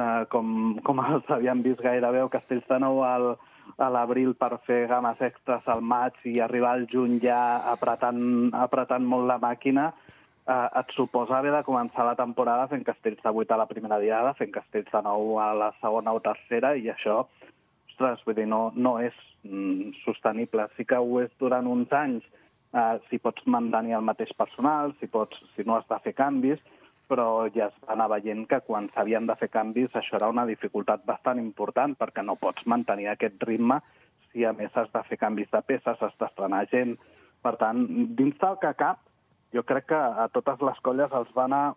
com els havíem vist gairebé, o castells de nou a l'abril per fer gammes extras al maig i arribar al juny ja apretant molt la màquina, et suposa haver de començar la temporada fent castells de 8 a la primera diada, fent castells de 9 a la segona o tercera, i això, ostres, vull dir, no és sostenible. Sí que ho és durant uns anys, si pots mantenir el mateix personal, si no has de fer canvis, però ja es va anar veient que quan s'havien de fer canvis això era una dificultat bastant important, perquè no pots mantenir aquest ritme si a més has de fer canvis de peces, has d'estrenar gent. Per tant, dins del que cap, jo crec que a totes les colles els va anar...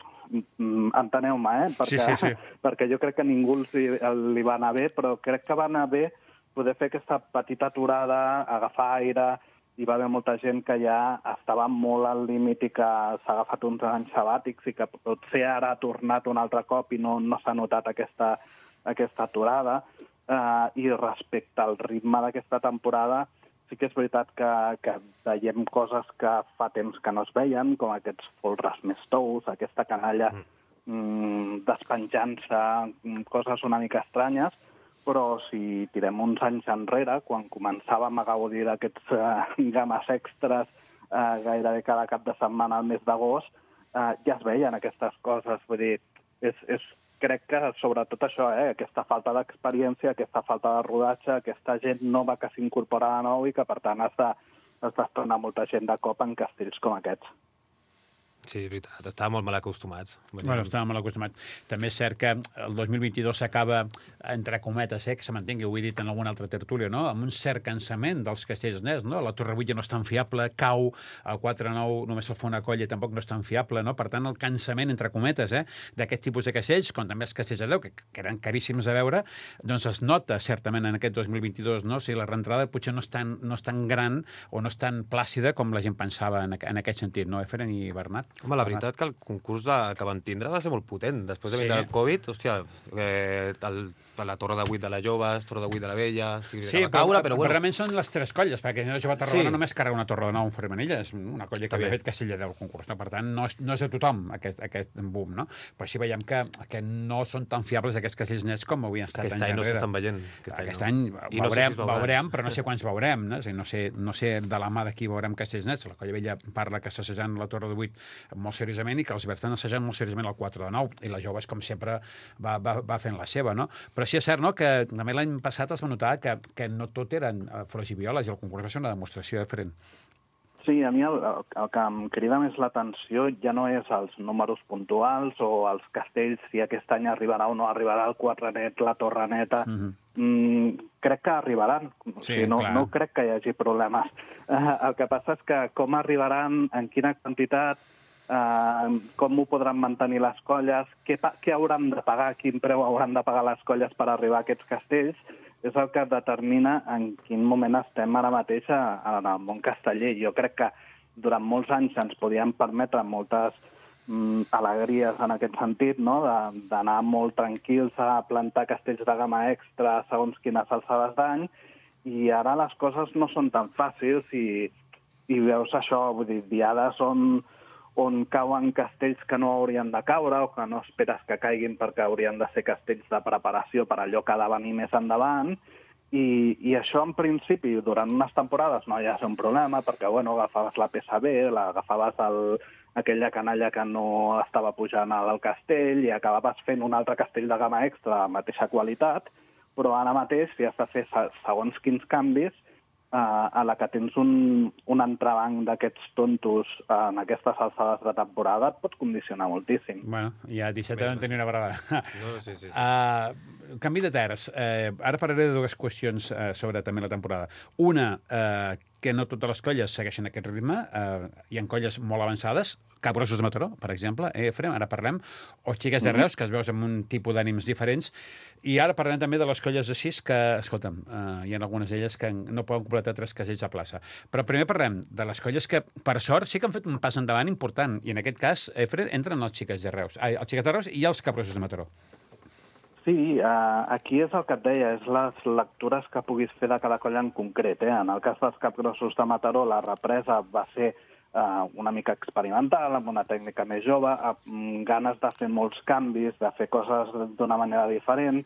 Enteneu-me, perquè jo crec que ningú li va anar bé, però crec que va anar bé poder fer aquesta petita aturada, agafar aire. Hi va haver molta gent que ja estava molt al límit i que s'ha agafat uns anys sabàtics i que potser ara ha tornat un altre cop i no s'ha notat aquesta aturada. I respecte al ritme d'aquesta temporada, sí que és veritat que veiem coses que fa temps que no es veien, com aquests folres més tous, aquesta canalla despenjant-se, coses una mica estranyes, però si tirem uns anys enrere, quan començàvem a gaudir d'aquests gammes extras gairebé cada cap de setmana al mes d'agost, ja es veien aquestes coses. Vull dir, crec que sobretot això, aquesta falta d'experiència, aquesta falta de rodatge, aquesta gent nova que s'incorpora de nou i que, per tant, has d'estrenar molta gent de cop en castells com aquests. Sí, és veritat. Estàvem molt mal acostumats. Bueno, estàvem molt acostumats. També és cert que el 2022 s'acaba, entre cometes, que se mantengui, ho he dit en algun altre tertúlia, no? Amb un cert cansament dels castells nets, no? La Torre 8 ja no és tan fiable, cau, el 4-9 només el fa una colla i tampoc no és tan fiable, no? Per tant, el cansament, entre cometes, d'aquest tipus de castells, com també els castells de 10, que eren caríssims a veure, doncs es nota certament en aquest 2022, no? O sigui, la reentrada potser no és tan gran o no és tan plàcida com la gent pensava en aquest sentit, no? Efren i Bernat? Home, la veritat que el concurs que van tindre va ser molt potent. Després de vindre el Covid, hòstia, la Torre de 8 de la Joves, Torre de 8 de la Vella... Sí, però bueno. realment són les tres colles, perquè la Jove Tarragona només carrega una Torre de 9 en Formenilla, és una colla que havia fet Castell de 10 concurs, no? Per tant, no és de tothom aquest boom, no? Però sí veiem que no són tan fiables aquests castells nets com havien estat aquest any no s'estan veient. Aquest any veurem, però no sé quants veurem, no? No sé de la mà de qui veurem castells nets. La colla vella parla que s'assajant la Torre de 8 molt seriosament i que els verds estan assajant molt seriosament el 4 de 9 i la Joves, com sempre, va fent la seva, no? Però sí és cert, no?, que també l'any passat es va notar que no tot eren flors i violes i el concurs va ser una demostració diferent. Sí, a mi el que em crida més l'atenció ja no és els números puntuals o els castells, si aquest any arribarà o no arribarà el 4 net, la Torre neta. Crec que arribaran. O sigui, no crec que hi hagi problemes. El que passa és que com arribaran, en quina quantitat, com ho podran mantenir les colles, què hauran de pagar, quin preu hauran de pagar les colles per arribar a aquests castells, és el que determina en quin moment estem ara mateix en el món casteller. Jo crec que durant molts anys ens podíem permetre moltes alegries en aquest sentit, no?, d'anar molt tranquils a plantar castells de gamma extra segons quines alçades d'any, i ara les coses no són tan fàcils i veus això, vull dir, diades on cauen castells que no haurien de caure o que no esperes que caiguin perquè haurien de ser castells de preparació per allò que ha de venir més endavant. I això, en principi, durant unes temporades no hi ha un problema perquè, bueno, agafaves la peça B, agafaves aquella canalla que no estava pujant al castell i acabaves fent un altre castell de gamma extra de mateixa qualitat, però ara mateix, si has de fer segons quins canvis, a la que tens un entrebanc d'aquests tontos en aquestes alçades de temporada et pots condicionar moltíssim. Bueno, ja 17 vam tenir una bravada. No, sí. Canvi de terç. Ara parlaré de dues qüestions sobre també la temporada. Una, que no totes les colles segueixen aquest ritme. Hi ha colles molt avançades, Capgrossos de Mataró, per exemple, Efrem, ara parlem, o Xiques de Reus, que es veus amb un tipus d'ànims diferents, i ara parlem també de les colles de 6 que, escolta'm, hi ha algunes d'elles que no poden completar 3 casells a plaça. Però primer parlem de les colles que, per sort, sí que han fet un pas endavant important, i en aquest cas, Efrem, entren els Xiques de Reus, els Xiques de Reus i els Capgrossos de Mataró. Sí, aquí és el que et deia, és les lectures que puguis fer de cada colla en concret. En el cas dels Capgrossos de Mataró, la represa va ser una mica experimental, amb una tècnica més jove, amb ganes de fer molts canvis, de fer coses d'una manera diferent,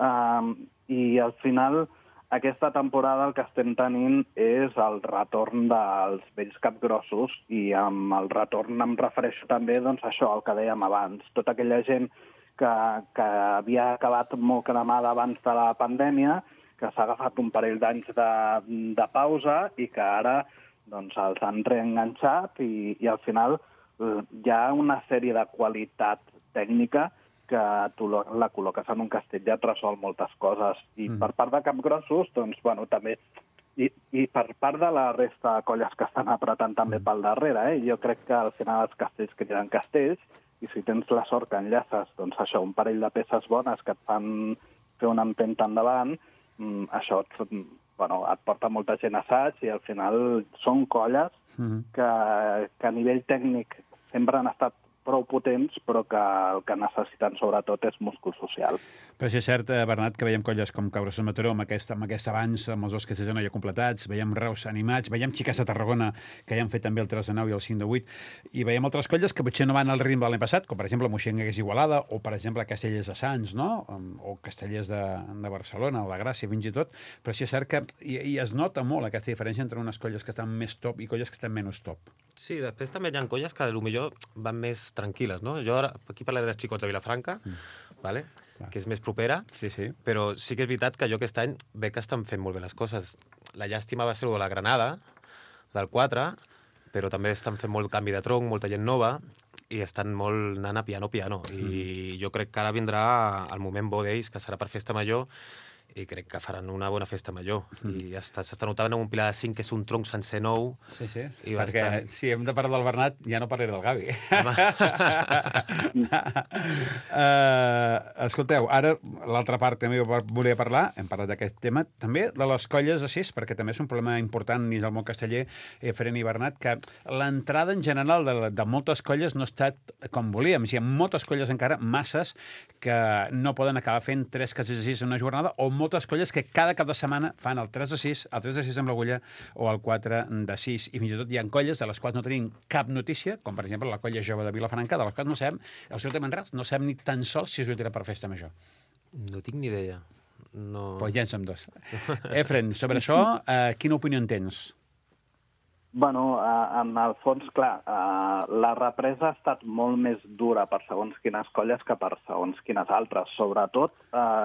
i al final aquesta temporada el que estem tenint és el retorn dels vells capgrossos, i amb el retorn em refereixo també doncs, a això, el que dèiem abans, tota aquella gent que havia acabat molt cremada abans de la pandèmia, que s'ha agafat un parell d'anys de pausa i que ara doncs els han reenganxat i al final hi ha una sèrie de qualitat tècnica que tu la col·loques en un castell i et resol moltes coses. I per part de Capgrossos, doncs, bueno, també, i per part de la resta de colles que estan apretant també pel darrere, jo crec que al final els castells criden castells, i si tens la sort que enllaces, doncs això, un parell de peces bones que et fan fer una empenta endavant, això et porta molta gent a assaig i al final són colles que a nivell tècnic sempre han estat prou potents, però que el que necessiten sobretot és múscul social. Però sí és cert, Bernat, que veiem colles com Capgrossos de Mataró, amb aquest avanç, amb els dos castells de 9 ja completats, veiem Reus animats, veiem Xiques de Tarragona, que ja han fet també el 3 de 9 i el 5 de 8, i veiem altres colles que potser no van al ritme de l'any passat, com per exemple Moixengues Igualada, o per exemple Castellers de Sants, no?, o Castellers de Barcelona, o de Gràcia, fins i tot, però sí és cert que i es nota molt aquesta diferència entre unes colles que estan més top i colles que estan menys top. Sí, després també hi ha colles que potser van més tranquil·les, no? Jo ara, aquí parlaré dels Xicots de Vilafranca, vale? Que és més propera, però sí que és veritat que jo aquest any veig que estan fent molt bé les coses. La llàstima va ser de la Granada, del 4, però també estan fent molt canvi de tronc, molta gent nova, i estan molt anant a piano. I jo crec que ara vindrà el moment bo d'ells, que serà per Festa Major, i crec que faran una bona festa major. I s'està notant un Pilar de 5, que és un tronc sencer nou. Sí, I perquè si hem de parlar del Bernat, ja no parlaré del Gavi. Escolteu, ara l'altra part també volia parlar, hem parlat d'aquest tema, també de les colles de 6, perquè també és un problema important dins del món casteller, Efren i Bernat, que l'entrada en general de moltes colles no ha estat com volíem. Hi ha moltes colles encara, masses, que no poden acabar fent 3 cases de 6 en una jornada, o moltes colles que cada cap de setmana fan el 3 de 6, el 3 de 6 amb l'agulla o el 4 de 6. I fins i tot hi ha colles de les quals no tenim cap notícia, com per exemple la colla jove de Vilafranca, de les quals no sabem, absolutament res, no sabem ni tan sols si es sortirà per Festa Major. No tinc ni idea. No... Pues ja en som dos. Efren, sobre això, quina opinió en tens? Bueno, en el fons, clar, la represa ha estat molt més dura per segons quines colles que per segons quines altres. Sobretot,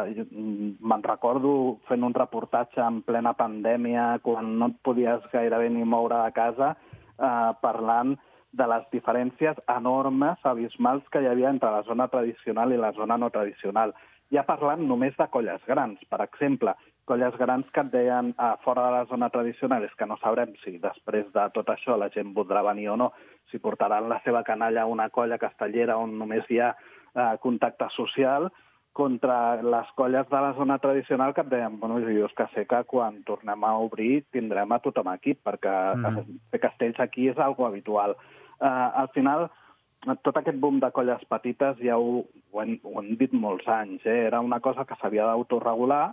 me'n recordo fent un reportatge en plena pandèmia, quan no et podies gairebé ni moure a casa, parlant de les diferències enormes, abismals que hi havia entre la zona tradicional i la zona no tradicional. Ja parlant només de colles grans, per exemple, colles grans que et deien fora de la zona tradicional, és que no sabrem si després de tot això la gent voldrà venir o no, si portaran la seva canalla a una colla castellera on només hi ha contacte social, contra les colles de la zona tradicional que et deien, bueno, jo és que sé que quan tornem a obrir tindrem a tothom aquí, perquè fer castells aquí és algo habitual. Al final, tot aquest boom de colles petites ja ho hem dit molts anys, era una cosa que s'havia d'autoregular.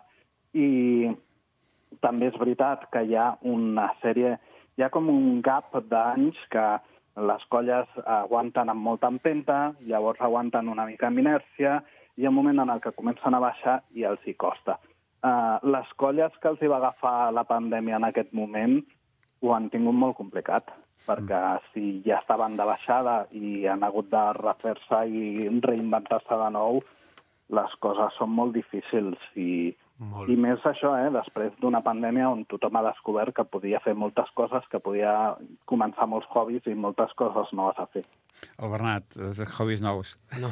I també és veritat que hi ha una sèrie, hi ha com un gap d'anys que les colles aguanten amb molta empenta, llavors aguanten una mica amb inèrcia, i hi ha un moment en el que comencen a baixar i els hi costa. Les colles que els hi va agafar la pandèmia en aquest moment ho han tingut molt complicat, perquè si ja estaven de baixada i han hagut de refer-se i reinventar-se de nou, les coses són molt difícils i més això, després d'una pandèmia on tothom ha descobert que podia fer moltes coses, que podia començar molts hobbies i moltes coses noves a fer. El Bernat, hobbies nous. No,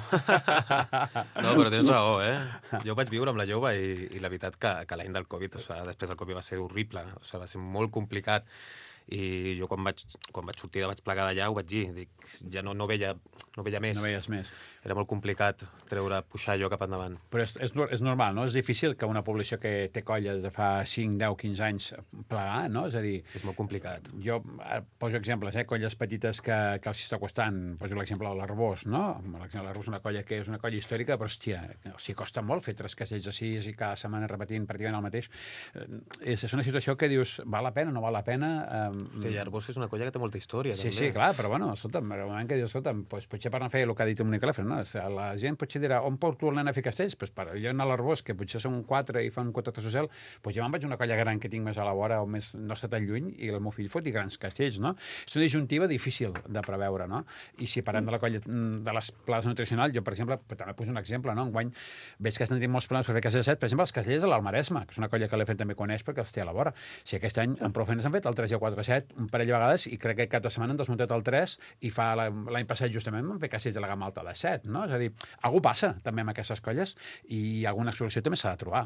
però tens raó, Jo vaig viure amb la jove i la veritat que l'any del Covid, després del Covid va ser horrible, va ser molt complicat. I jo quan vaig sortir, vaig plegar d'allà, ho vaig dir, ja no veia més. No veies més. Era molt complicat puixar allò cap endavant. Però és normal, no? És difícil que una població que té colles de fa 5, 10, 15 anys plegar, no? És a dir... És molt complicat. Jo poso exemples, colles petites que els està costant. Poso l'exemple de l'Arbós, no? L'exemple de l'Arbós és una colla que és una colla històrica, però, hòstia, els costa molt fer 3 castells de 6 i cada setmana repetint pràcticament el mateix. És una situació que dius, val la pena, no val la pena... Hòstia, Arbós és una colla que té molta història, també. Sí, clar, però bueno, escolta'm, el moment que dius, escolta'm, potser per no fer el que ha dit un Nicolefre, no? La gent potser dirà, on porto el nen a fer castells? Doncs per allò anar a l'Arbós, que potser són 4 i fan un contacte social, doncs ja me'n vaig a una colla gran que tinc més a la vora o més no està tan lluny i el meu fill foti grans castells, no? És una disjuntiva difícil de preveure, no? I si parlem de la colla de les places nutricionals, jo, per exemple, també poso un exemple, no? Enguany veig que estan tenint molts problemes per fer castells de 7, per exemple, els castells de l'Almaresma, que és una colla que l'Efren també coneix perquè els té a la vora. Si aquest any en prou feines han fet el 3 i el 4-7 un parell de vegades i crec que cap de setmana han desmuntat el 3 i fa l'any passat justament vam fer castells de la gamma alta de 7, no? És a dir, algú passa també amb aquestes colles i alguna solució també s'ha de trobar.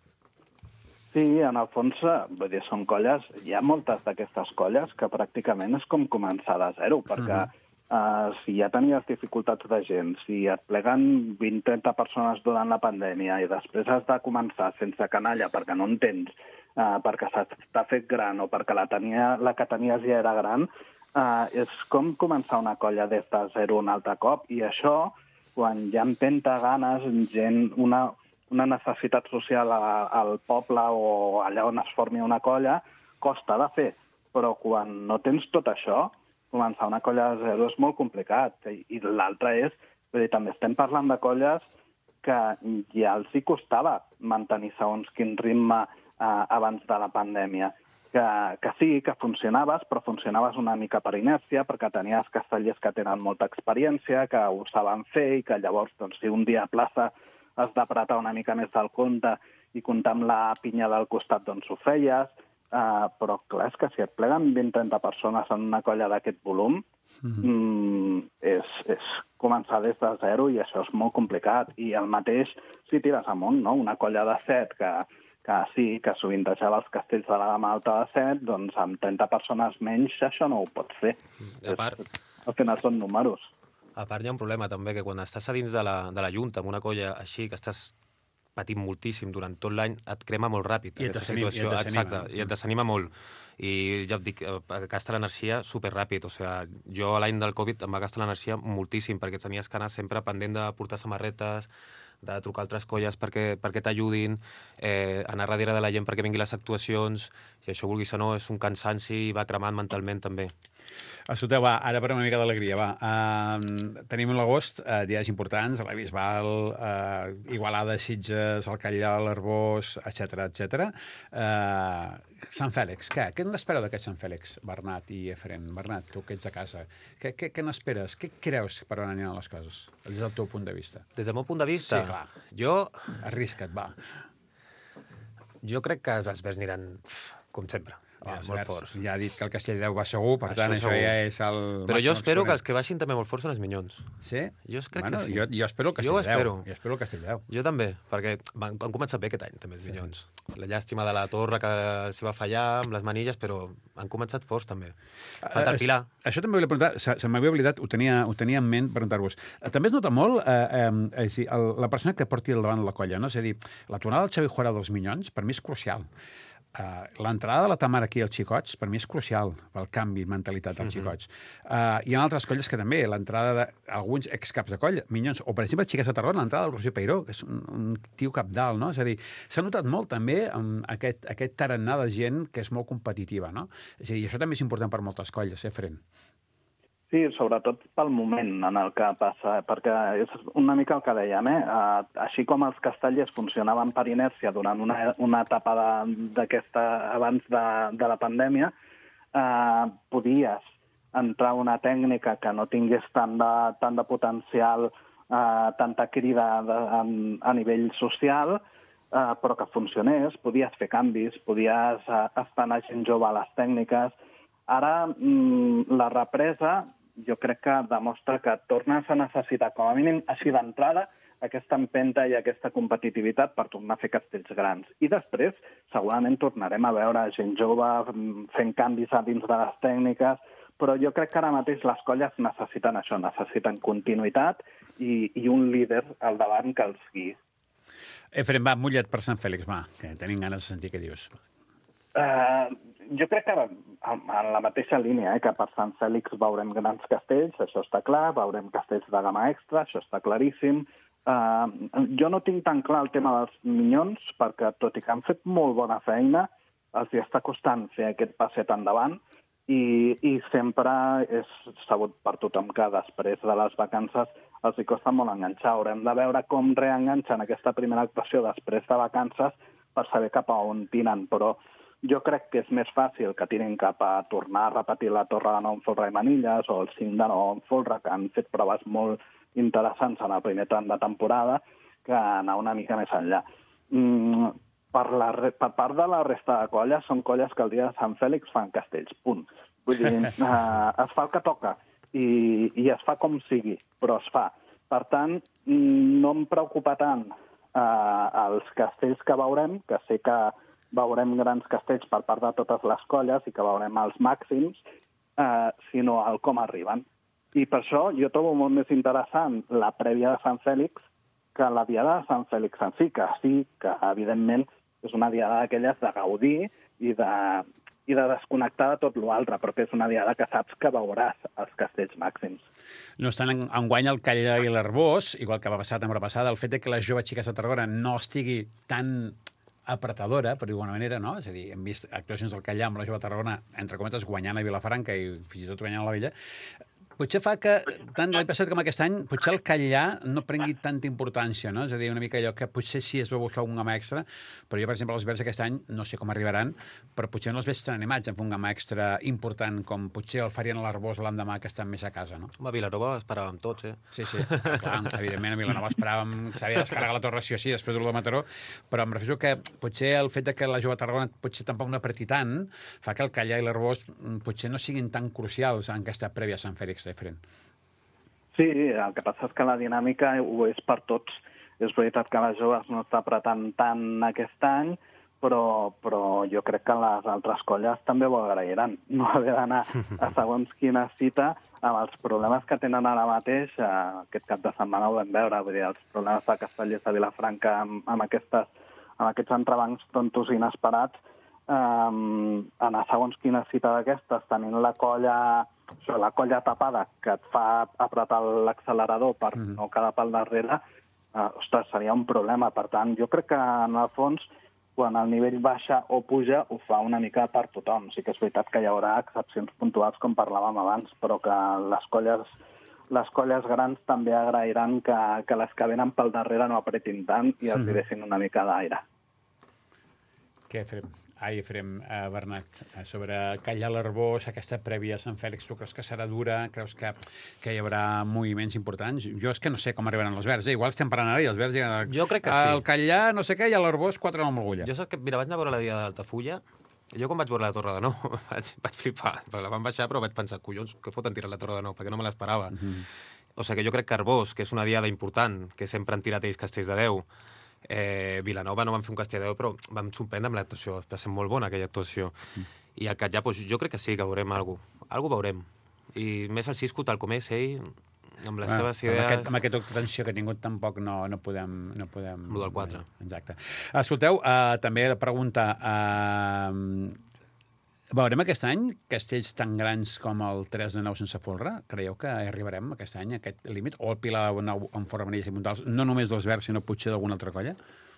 Sí, en el fons, vull dir, són colles, hi ha moltes d'aquestes colles que pràcticament és com començar de zero, perquè si ja tenies dificultats de gent, si et pleguen 20-30 persones durant la pandèmia i després has de començar sense canalla perquè no en tens, perquè s'ha fet gran o perquè la que tenies ja era gran, és com començar una colla des de zero un altre cop. I això, quan hi ha empenta, ganes, gent, una necessitat social al poble o allà on es formi una colla, costa de fer. Però quan no tens tot això, començar una colla de zero és molt complicat. I l'altre és, també estem parlant de colles que ja els hi costava mantenir segons quin ritme abans de la pandèmia. Que sí, que funcionaves, però funcionaves una mica per inèrcia, perquè tenies castellers que tenen molta experiència, que ho saben fer i que llavors, doncs, si un dia a plaça has d'apretar una mica més del compte i comptar amb la pinya del costat, doncs ho feies. però clar, és que si et pleguen 20-30 persones en una colla d'aquest volum, és començar des de zero i això és molt complicat. I el mateix si tires amunt, no? Una colla de 7 que sovintejava els castells de la gamma alta de 7, doncs amb 30 persones menys això no ho pots fer. Al final són números. A part hi ha un problema també, que quan estàs a dins de la junta amb una colla així, que estàs patint moltíssim durant tot l'any, et crema molt ràpid aquesta situació. Exacte, i et desanima molt. I ja et dic, gasta l'energia superràpid. O sigui, jo a l'any del Covid em va gastar l'energia moltíssim, perquè tenies que anar sempre pendent de portar samarretes, de trucar altres colles perquè t'ajudin, anar darrere de la gent perquè vingui les actuacions, i això, vulguis o no, és un cansanci i va cremant mentalment també. Escolteu, va, ara per una mica d'alegria, va. Tenim l'agost, dies importants, a la Bisbal, Igualada, Sitges, el Catllar, l'Arbós, etc. Sant Fèlix, què n'espereu d'aquest Sant Fèlix, Bernat i Efrén? Bernat, tu que ets a casa, què n'esperes? Què creus per on aniran les coses, des del teu punt de vista? Des del meu punt de vista? Sí, clar. Jo... Arrisca't, va. Jo crec que els verds aniran, com sempre. Molt forts. Ja ha dit que el Castell va segur, per tant, això ja és el... Però jo espero que els que baixin també molt forts són els Minyons. Sí? Jo crec que sí. Jo espero el Castell 10. Jo espero el Castell 10. Jo també, perquè han començat bé aquest any, també, els Minyons. La llàstima de la torre que s'hi va fallar amb les manilles, però han començat forts, també. Falta el Pilar. Això també volia preguntar, se m'havia oblidat, ho tenia en ment preguntar-vos. També es nota molt la persona que porti al davant de la colla, no? És a dir, la tornada del Xavi Juará dels Minyons, per mi és crucial. L'entrada de la Tamara aquí als Xicots per mi és crucial pel canvi de mentalitat dels Xicots. Hi ha altres colles que també, l'entrada d'alguns excaps de colla, Minyons, o per exemple Xiques de Tarragona, l'entrada del Roger Peiró, que és un tio capdalt, no? És a dir, s'ha notat molt també aquest tarannà de gent que és molt competitiva, no? És a dir, això també és important per moltes colles, Efrén. Sí, sobretot pel moment en el que passa, perquè és una mica el que dèiem, així com els castellers funcionaven per inèrcia durant una etapa d'aquesta abans de la pandèmia, podies entrar una tècnica que no tingués tant de potencial, tanta crida a nivell social, però que funcionés, podies fer canvis, podies estar gent jove a les tècniques. Ara, la represa jo crec que demostra que tornes a necessitar, com a mínim, així d'entrada, aquesta empenta i aquesta competitivitat per tornar a fer castells grans. I després, segurament, tornarem a veure gent jove fent canvis a dins de les tècniques, però jo crec que ara mateix les colles necessiten això, necessiten continuïtat i un líder al davant que els guiï. Efrén, va, mulla't per Sant Fèlix, va, que tenim ganes de sentir què dius. Jo crec que en la mateixa línia, que per Sant Fèlix veurem grans castells, això està clar, veurem castells de gamma extra, això està claríssim. Jo no tinc tan clar el tema dels Minyons, perquè tot i que han fet molt bona feina, els hi està costant fer aquest passet endavant, i sempre és sabut per tothom que després de les vacances els hi costa molt enganxar. Haurem de veure com reenganxen aquesta primera actuació després de vacances per saber cap a on tiren, però jo crec que és més fàcil que tirin cap a tornar a repetir la Torre de Nou amb folre i manilles o el 5 de Nou amb folre, que han fet proves molt interessants en el primer tram de temporada, que anar una mica més enllà. Per part de la resta de colles, són colles que el dia de Sant Fèlix fan castells, punt. Vull dir, es fa el que toca i es fa com sigui, però es fa. Per tant, no em preocupa tant els castells que veurem, que sé que veurem grans castells per part de totes les colles i que veurem els màxims, sinó el com arriben. I per això jo trobo molt més interessant la prèvia de Sant Fèlix que la diada de Sant Fèlix en si, que evidentment és una diada d'aquelles de gaudir i de desconnectar de tot l'altre, però que és una diada que saps que veuràs els castells màxims. No estan enguany el Catllar i l'Arbós, igual que va passar la temporada passada, el fet que les joves Xiques de Tarragona no estigui tan apretadora, per dir-ho d'alguna manera, no? És a dir, hem vist actuacions del Catllar amb la jove Tarragona, entre cometes, guanyant a Vilafranca i fins i tot guanyant a la Vella, potser fa que, tant l'any passat com aquest any, potser el Catllà no prengui tanta importància, no? És a dir, una mica allò que potser sí es va buscar un gamma extra, però jo, per exemple, els Verds aquest any, no sé com arribaran, però potser no els veig tan animats en fer un gamma extra important com potser el farien a l'Arbós l'endemà que estan més a casa, no? Home, a Vilanova esperàvem tots, Sí, clar, evidentment a Vilanova esperàvem s'havia descarregat la torre sí o sí després de lo de Mataró, però em refereixo que potser el fet que la Jove Tarragona potser tampoc no apreti tant fa que el Catllà i l'Arbós potser no siguin tan crucials en aquesta prèvia a Sant Fèlix de Feren. Sí, el que passa és que la dinàmica ho és per tots. És veritat que les joves no està apretant tant aquest any, però jo crec que les altres colles també ho agrairan. No haver d'anar a segons quina cita amb els problemes que tenen ara mateix. Aquest cap de setmana ho vam veure, vull dir, els problemes de Castellers de Vilafranca amb aquests entrebancs tontos i inesperats, anar segons quina cita d'aquestes, tenint la colla tapada que et fa apretar l'accelerador per no quedar pel darrere, ostres, seria un problema. Per tant, jo crec que en el fons, quan el nivell baixa o puja, ho fa una mica per tothom. Sí que és veritat que hi haurà excepcions puntuals, com parlàvem abans, però que les colles grans també agrairan que les que venen pel darrere no apretin tant i els deixin una mica d'aire. Què farem, Bernat, sobre Catllà l'Arbós, aquesta prèvia a Sant Fèlix, tu creus que serà dura? Creus que hi haurà moviments importants? Jo és que no sé com arribaran els Verds. Igual estem parlant ara i els Verds diran... Jo crec que sí. El Catllà, no sé què, i a l'Arbós, 4 amb l'Agulla. Jo saps que, mira, vaig anar a veure la dia d'Altafulla. Jo quan vaig veure la Torre de Nou vaig flipar. La van baixar, però vaig pensar, collons, que foten tirar la Torre de Nou, perquè no me l'esperava. O sigui que jo crec que Arbós, que és una diada important, que sempre han tirat ells Castells de Déu, Vilanova no van fer un Castell de Déu, però vam sorprendre amb l'actuació. Va ser molt bona aquella actuació. I el Catllà, doncs, jo crec que sí, que veurem alguna cosa. Alguna veurem. I més el Cisco, tal com és ell, amb les seves idees... Amb aquesta tensió que ha tingut tampoc no podem... Lo del 4. Exacte. Escolteu, també la pregunta... Veurem aquest any castells tan grans com el 3 de 9 sense folre? Creieu que arribarem aquest any a aquest límit? O el Pilar de 9 en forma manilles i puntals, no només dels Verds, sinó potser d'alguna altra colla?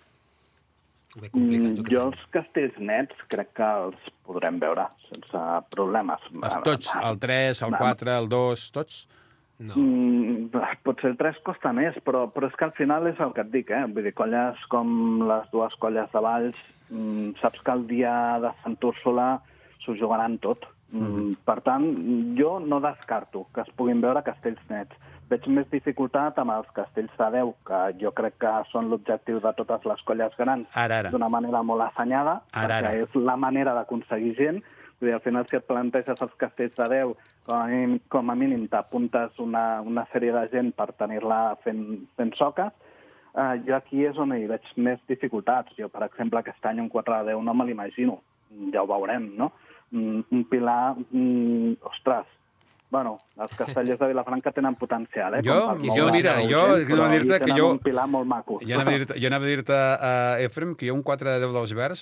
Jo els castells nets crec que els podrem veure sense problemes. Tots? El 3, el 4, el 2, tots? No. Potser el 3 costa més, però és que al final és el que et dic, Vull dir, colles com les dues colles de Valls, saps que el dia de Sant Úrsula s'ho jugaran tot. Per tant, jo no descarto que es puguin veure castells nets. Veig més dificultat amb els castells de Déu, que jo crec que són l'objectiu de totes les colles grans, d'una manera molt assenyada, perquè és la manera d'aconseguir gent. Vull dir, al final, si et planteges els castells de Déu, com a mínim t'apuntes una sèrie de gent per tenir-la fent soques. Jo aquí és on hi veig més dificultats. Jo, per exemple, aquest any un 4 de 10 no me l'imagino. Ja ho veurem, no? Un Pilar... Ostres, bueno, els castellers de Vilafranca tenen potencial, Mira, jo anava a dir-te que jo... un Pilar molt maco. Jo anava a dir-te, Efrem, que jo un 4 de 10 dels Verds,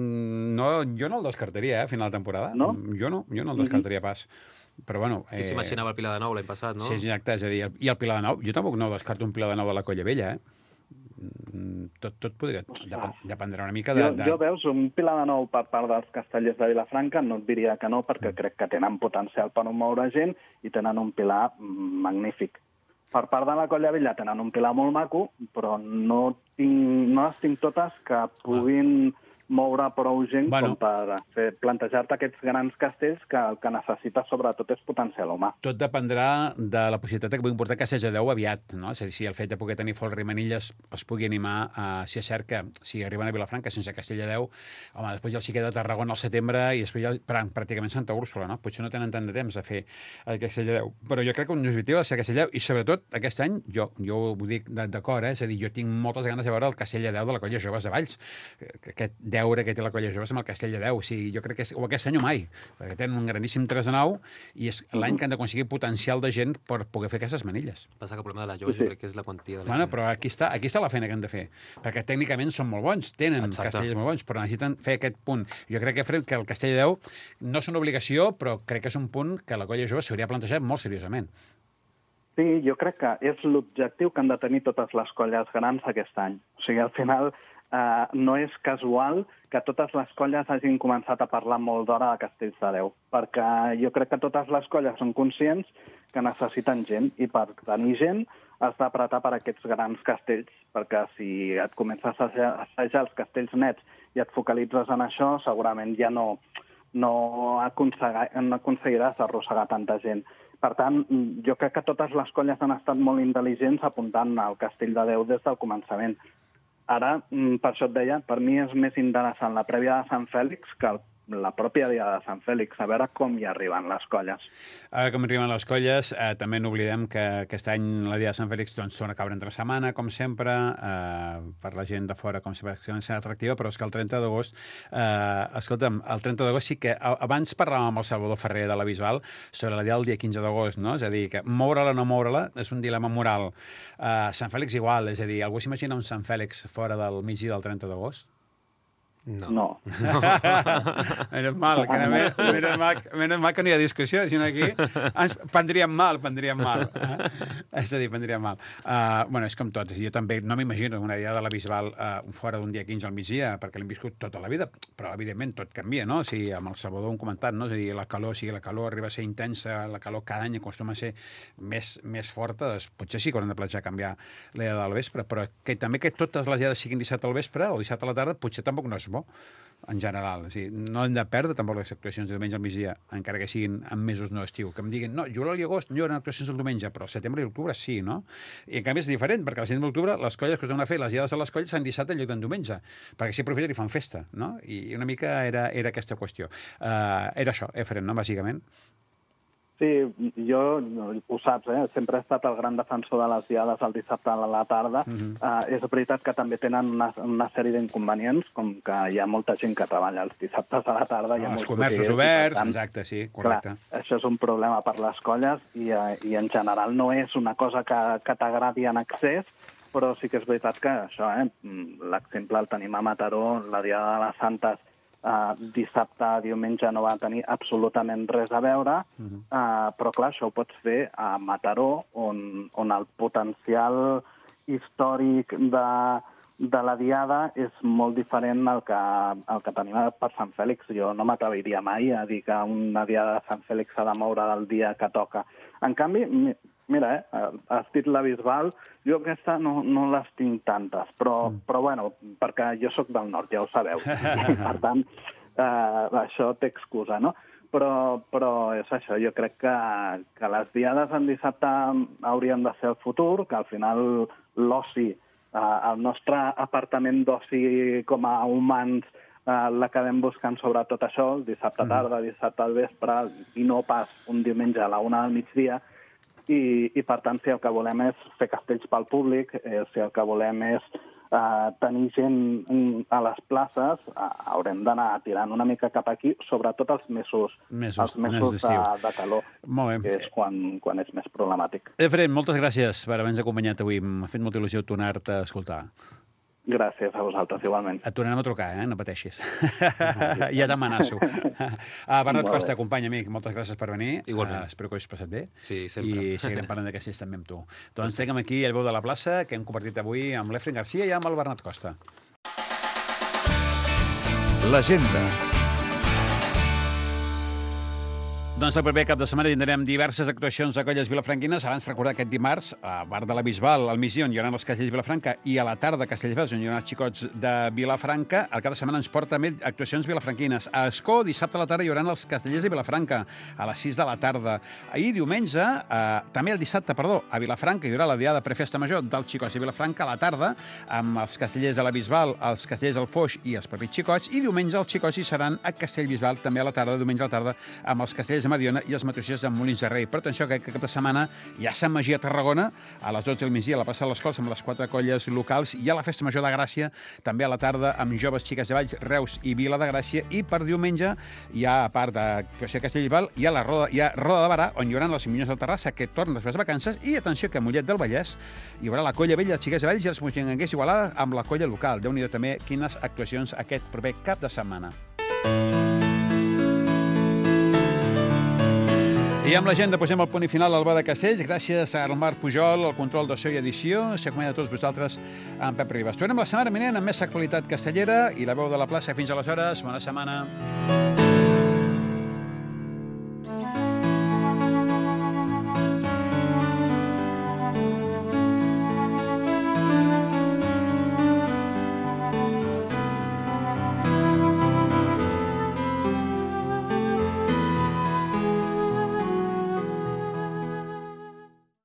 jo no el descartaria, a final de temporada. No? Jo no el descartaria pas. Però, bueno... Qui s'imaginava el Pilar de Nou l'any passat, no? Sí, exacte, és a dir, i el Pilar de Nou, jo tampoc no descarto un Pilar de Nou de la Colla Vella, Tot podria... Dependrà una mica de... Jo veus, un Pilar de Nou per part dels castellers de Vilafranca no et diria que no, perquè crec que tenen potencial per moure gent i tenen un Pilar magnífic. Per part de la Colla Vella tenen un Pilar molt maco, però no les tinc totes que puguin moure prou gent com per plantejar-te aquests grans castells que el que necessita sobretot és potencial humà. Tot dependrà de la possibilitat que pugui portar Castells de Déu aviat, no? És a dir, si el fet de poder tenir folre i manilles es pugui animar, si és cert que si arriben a Vilafranca sense Castell de Déu, home, després ja els hi queda Tarragona al setembre i després ja pràcticament Santa Úrsula, no? Potser no tenen tant de temps a fer el Castell de Déu. Però jo crec que un objectiu ha de ser Castell de Déu i sobretot aquest any, jo ho dic d'acord, és a dir, jo tinc moltes ganes de veure el Castell de Déu de la Colla Joves de Valls. Aquest deure que té la Colla Joves amb el Castell de Déu. O sigui, jo crec que o aquest any o mai, perquè tenen un grandíssim 3 de 9 i és l'any que han d'aconseguir potencial de gent per poder fer aquestes manilles. Passa que el problema de la joves jo crec que és la quantia de la gent. Però aquí està la feina que han de fer, perquè tècnicament són molt bons, tenen castells molt bons, però necessiten fer aquest punt. Jo crec que el Castell de Déu no és una obligació, però crec que és un punt que la Colla Joves s'hauria plantejat molt seriosament. Sí, jo crec que és l'objectiu que han de tenir totes les colles grans aquest any. O sigui, al final no és casual que totes les colles hagin començat a parlar molt d'hora de Castells de Déu, perquè jo crec que totes les colles són conscients que necessiten gent, i per tenir gent has d'apretar per aquests grans castells, perquè si et comences a assajar els castells nets i et focalitzes en això, segurament ja no aconseguiràs arrossegar tanta gent. Per tant, jo crec que totes les colles han estat molt intel·ligents apuntant al Castell de Déu des del començament. Ara, per això et deia, per mi és més interessant la prèvia de Sant Fèlix que la pròpia dia de Sant Fèlix, a veure com hi arriben les colles. A veure com arriben les colles. També no oblidem que aquest any la dia de Sant Fèlix torna a caure entre setmana, com sempre, per la gent de fora, com sempre, serà atractiva, però és que el 30 d'agost, escolta'm, el 30 d'agost sí que, abans parlàvem amb el Salvador Ferrer de la Bisbal sobre la dia del dia 15 d'agost, no? És a dir, que moure-la o no moure-la és un dilema moral. Sant Fèlix igual, és a dir, algú s'imagina un Sant Fèlix fora del migdia del 30 d'agost? No. Menos mal que no hi ha discussió, sinó aquí ens prendríem mal. És a dir, prendríem mal. Bueno, és com tot. Jo també no m'imagino una dia de la Bisbal fora d'un dia 15 al migdia, perquè l'hem viscut tota la vida, però evidentment tot canvia, no? O sigui, amb el Salvador ho hem comentat, no? És a dir, la calor arriba a ser intensa, la calor cada any acostuma a ser més forta, doncs potser sí que haurem de plantejar canviar la dia del vespre, però que també que totes les diades siguin dissabte al vespre o dissabte a la tarda, potser tampoc no és bo, en general. O sigui, no hem de perdre tampoc les actuacions de diumenge al migdia, encara que siguin en mesos no estiu. Que em diguin, no, juliol i agost no hi haurà actuacions el diumenge, però setembre i octubre sí, no? I en canvi és diferent, perquè al setembre i octubre les colles que us han de fer, les diades de les colles s'han dissabte en lloc d'en diumenge, perquè així aprofiten i fan festa, no? I una mica era aquesta qüestió. Era això, Efrem, no?, bàsicament. Sí, jo, ho saps, sempre he estat el gran defensor de les diades el dissabte a la tarda. És veritat que també tenen una sèrie d'inconvenients, com que hi ha molta gent que treballa els dissabtes a la tarda. Els comerços oberts, exacte, sí, correcte. Clar, això és un problema per les colles i en general no és una cosa que t'agradi en excés, però sí que és veritat que això, l'exemple el tenim a Mataró, la Diada de les Santes, dissabte, diumenge no va tenir absolutament res a veure, però clar, això ho pots fer a Mataró, on el potencial històric de la Diada és molt diferent al que tenim per Sant Fèlix. Jo no m'atreviria mai a dir que una Diada de Sant Fèlix s'ha de moure del dia que toca. En canvi, mira, has dit la Bisbal, jo aquesta no les tinc tantes, però bueno, perquè jo sóc del nord, ja ho sabeu, i per tant, això té excusa, no? Però és això, jo crec que les diades en dissabte haurien de ser el futur, que al final l'oci, el nostre apartament d'oci com a humans, l'acabem buscant sobretot això, el dissabte tarda, dissabte al vespre, i no pas un diumenge a la 1 del migdia, i per tant, si el que volem és fer castells pel públic, si el que volem és tenir gent a les places, haurem d'anar tirant una mica cap aquí, sobretot els mesos de calor, que és quan és més problemàtic. Efrem, moltes gràcies per haver-nos acompanyat avui. M'ha fet molta il·lusió tornar-te a escoltar. Gràcies a vosaltres, igualment. Et tornarem a trucar, no pateixis. Ja t'amenaço. Bernat Costa, company, amic, moltes gràcies per venir. Igualment. Espero que ho hagis passat bé. Sí, sempre. I seguirem parlant de castells també amb tu. Doncs tenim aquí el veu de la plaça, que hem compartit avui amb l'Efrem Garcia i amb el Bernat Costa. L'agenda. Doncs el proper cap de setmana tindrem diverses actuacions de colles vilafranquines. Abans recordar aquest dimarts, a Bar de la Bisbal, al migdia, on hi haurà els castells de Vilafranca, i a la tarda a Castelldefels, on hi haurà els xicots de Vilafranca. El cap de setmana ens porta també actuacions vilafranquines. A Ascó, dissabte a la tarda, hi haurà els castellers de Vilafranca, a les 6 de la tarda. Ahir, diumenge, també el dissabte, a Vilafranca, hi haurà la diada prefesta major dels xicots de Vilafranca a la tarda, amb els castellers de la Bisbal, els castellers del Foix i els propis xicots, i diumenge els xicots hi seran a Castellbisbal, també a la tarda, diumenge a la tarda, amb els castellers de Mediona i els matroixers de Molins de Rei. Però atenció, que aquest cap de setmana hi ha Sant Magí a Tarragona, a les 12 del migdia, a la plaça de les Cols, amb les 4 colles locals, i a la Festa Major de Gràcia, també a la tarda, amb joves xiques de Valls, Reus i Vila de Gràcia, i per diumenge hi ha, a part de Castellbisbal, hi ha Roda de Barà, on hi haurà les Minyons de Terrassa, que tornen després de vacances, i atenció, que a Mollet del Vallès hi haurà la colla vella, els xiques de Valls i els moixenganguers Igualada amb la colla local. Déu-n'hi-do també quines actuacions aquest proper cap de setmana. I amb l'agenda posem el punt i final al Bo de Castells. Gràcies a Marc Pujol, el control de so i edició. S'acompanya de tots vosaltres amb Pep Ribas. Tornem la setmana vinent amb més actualitat castellera i la veu de la plaça. Fins aleshores, bona setmana.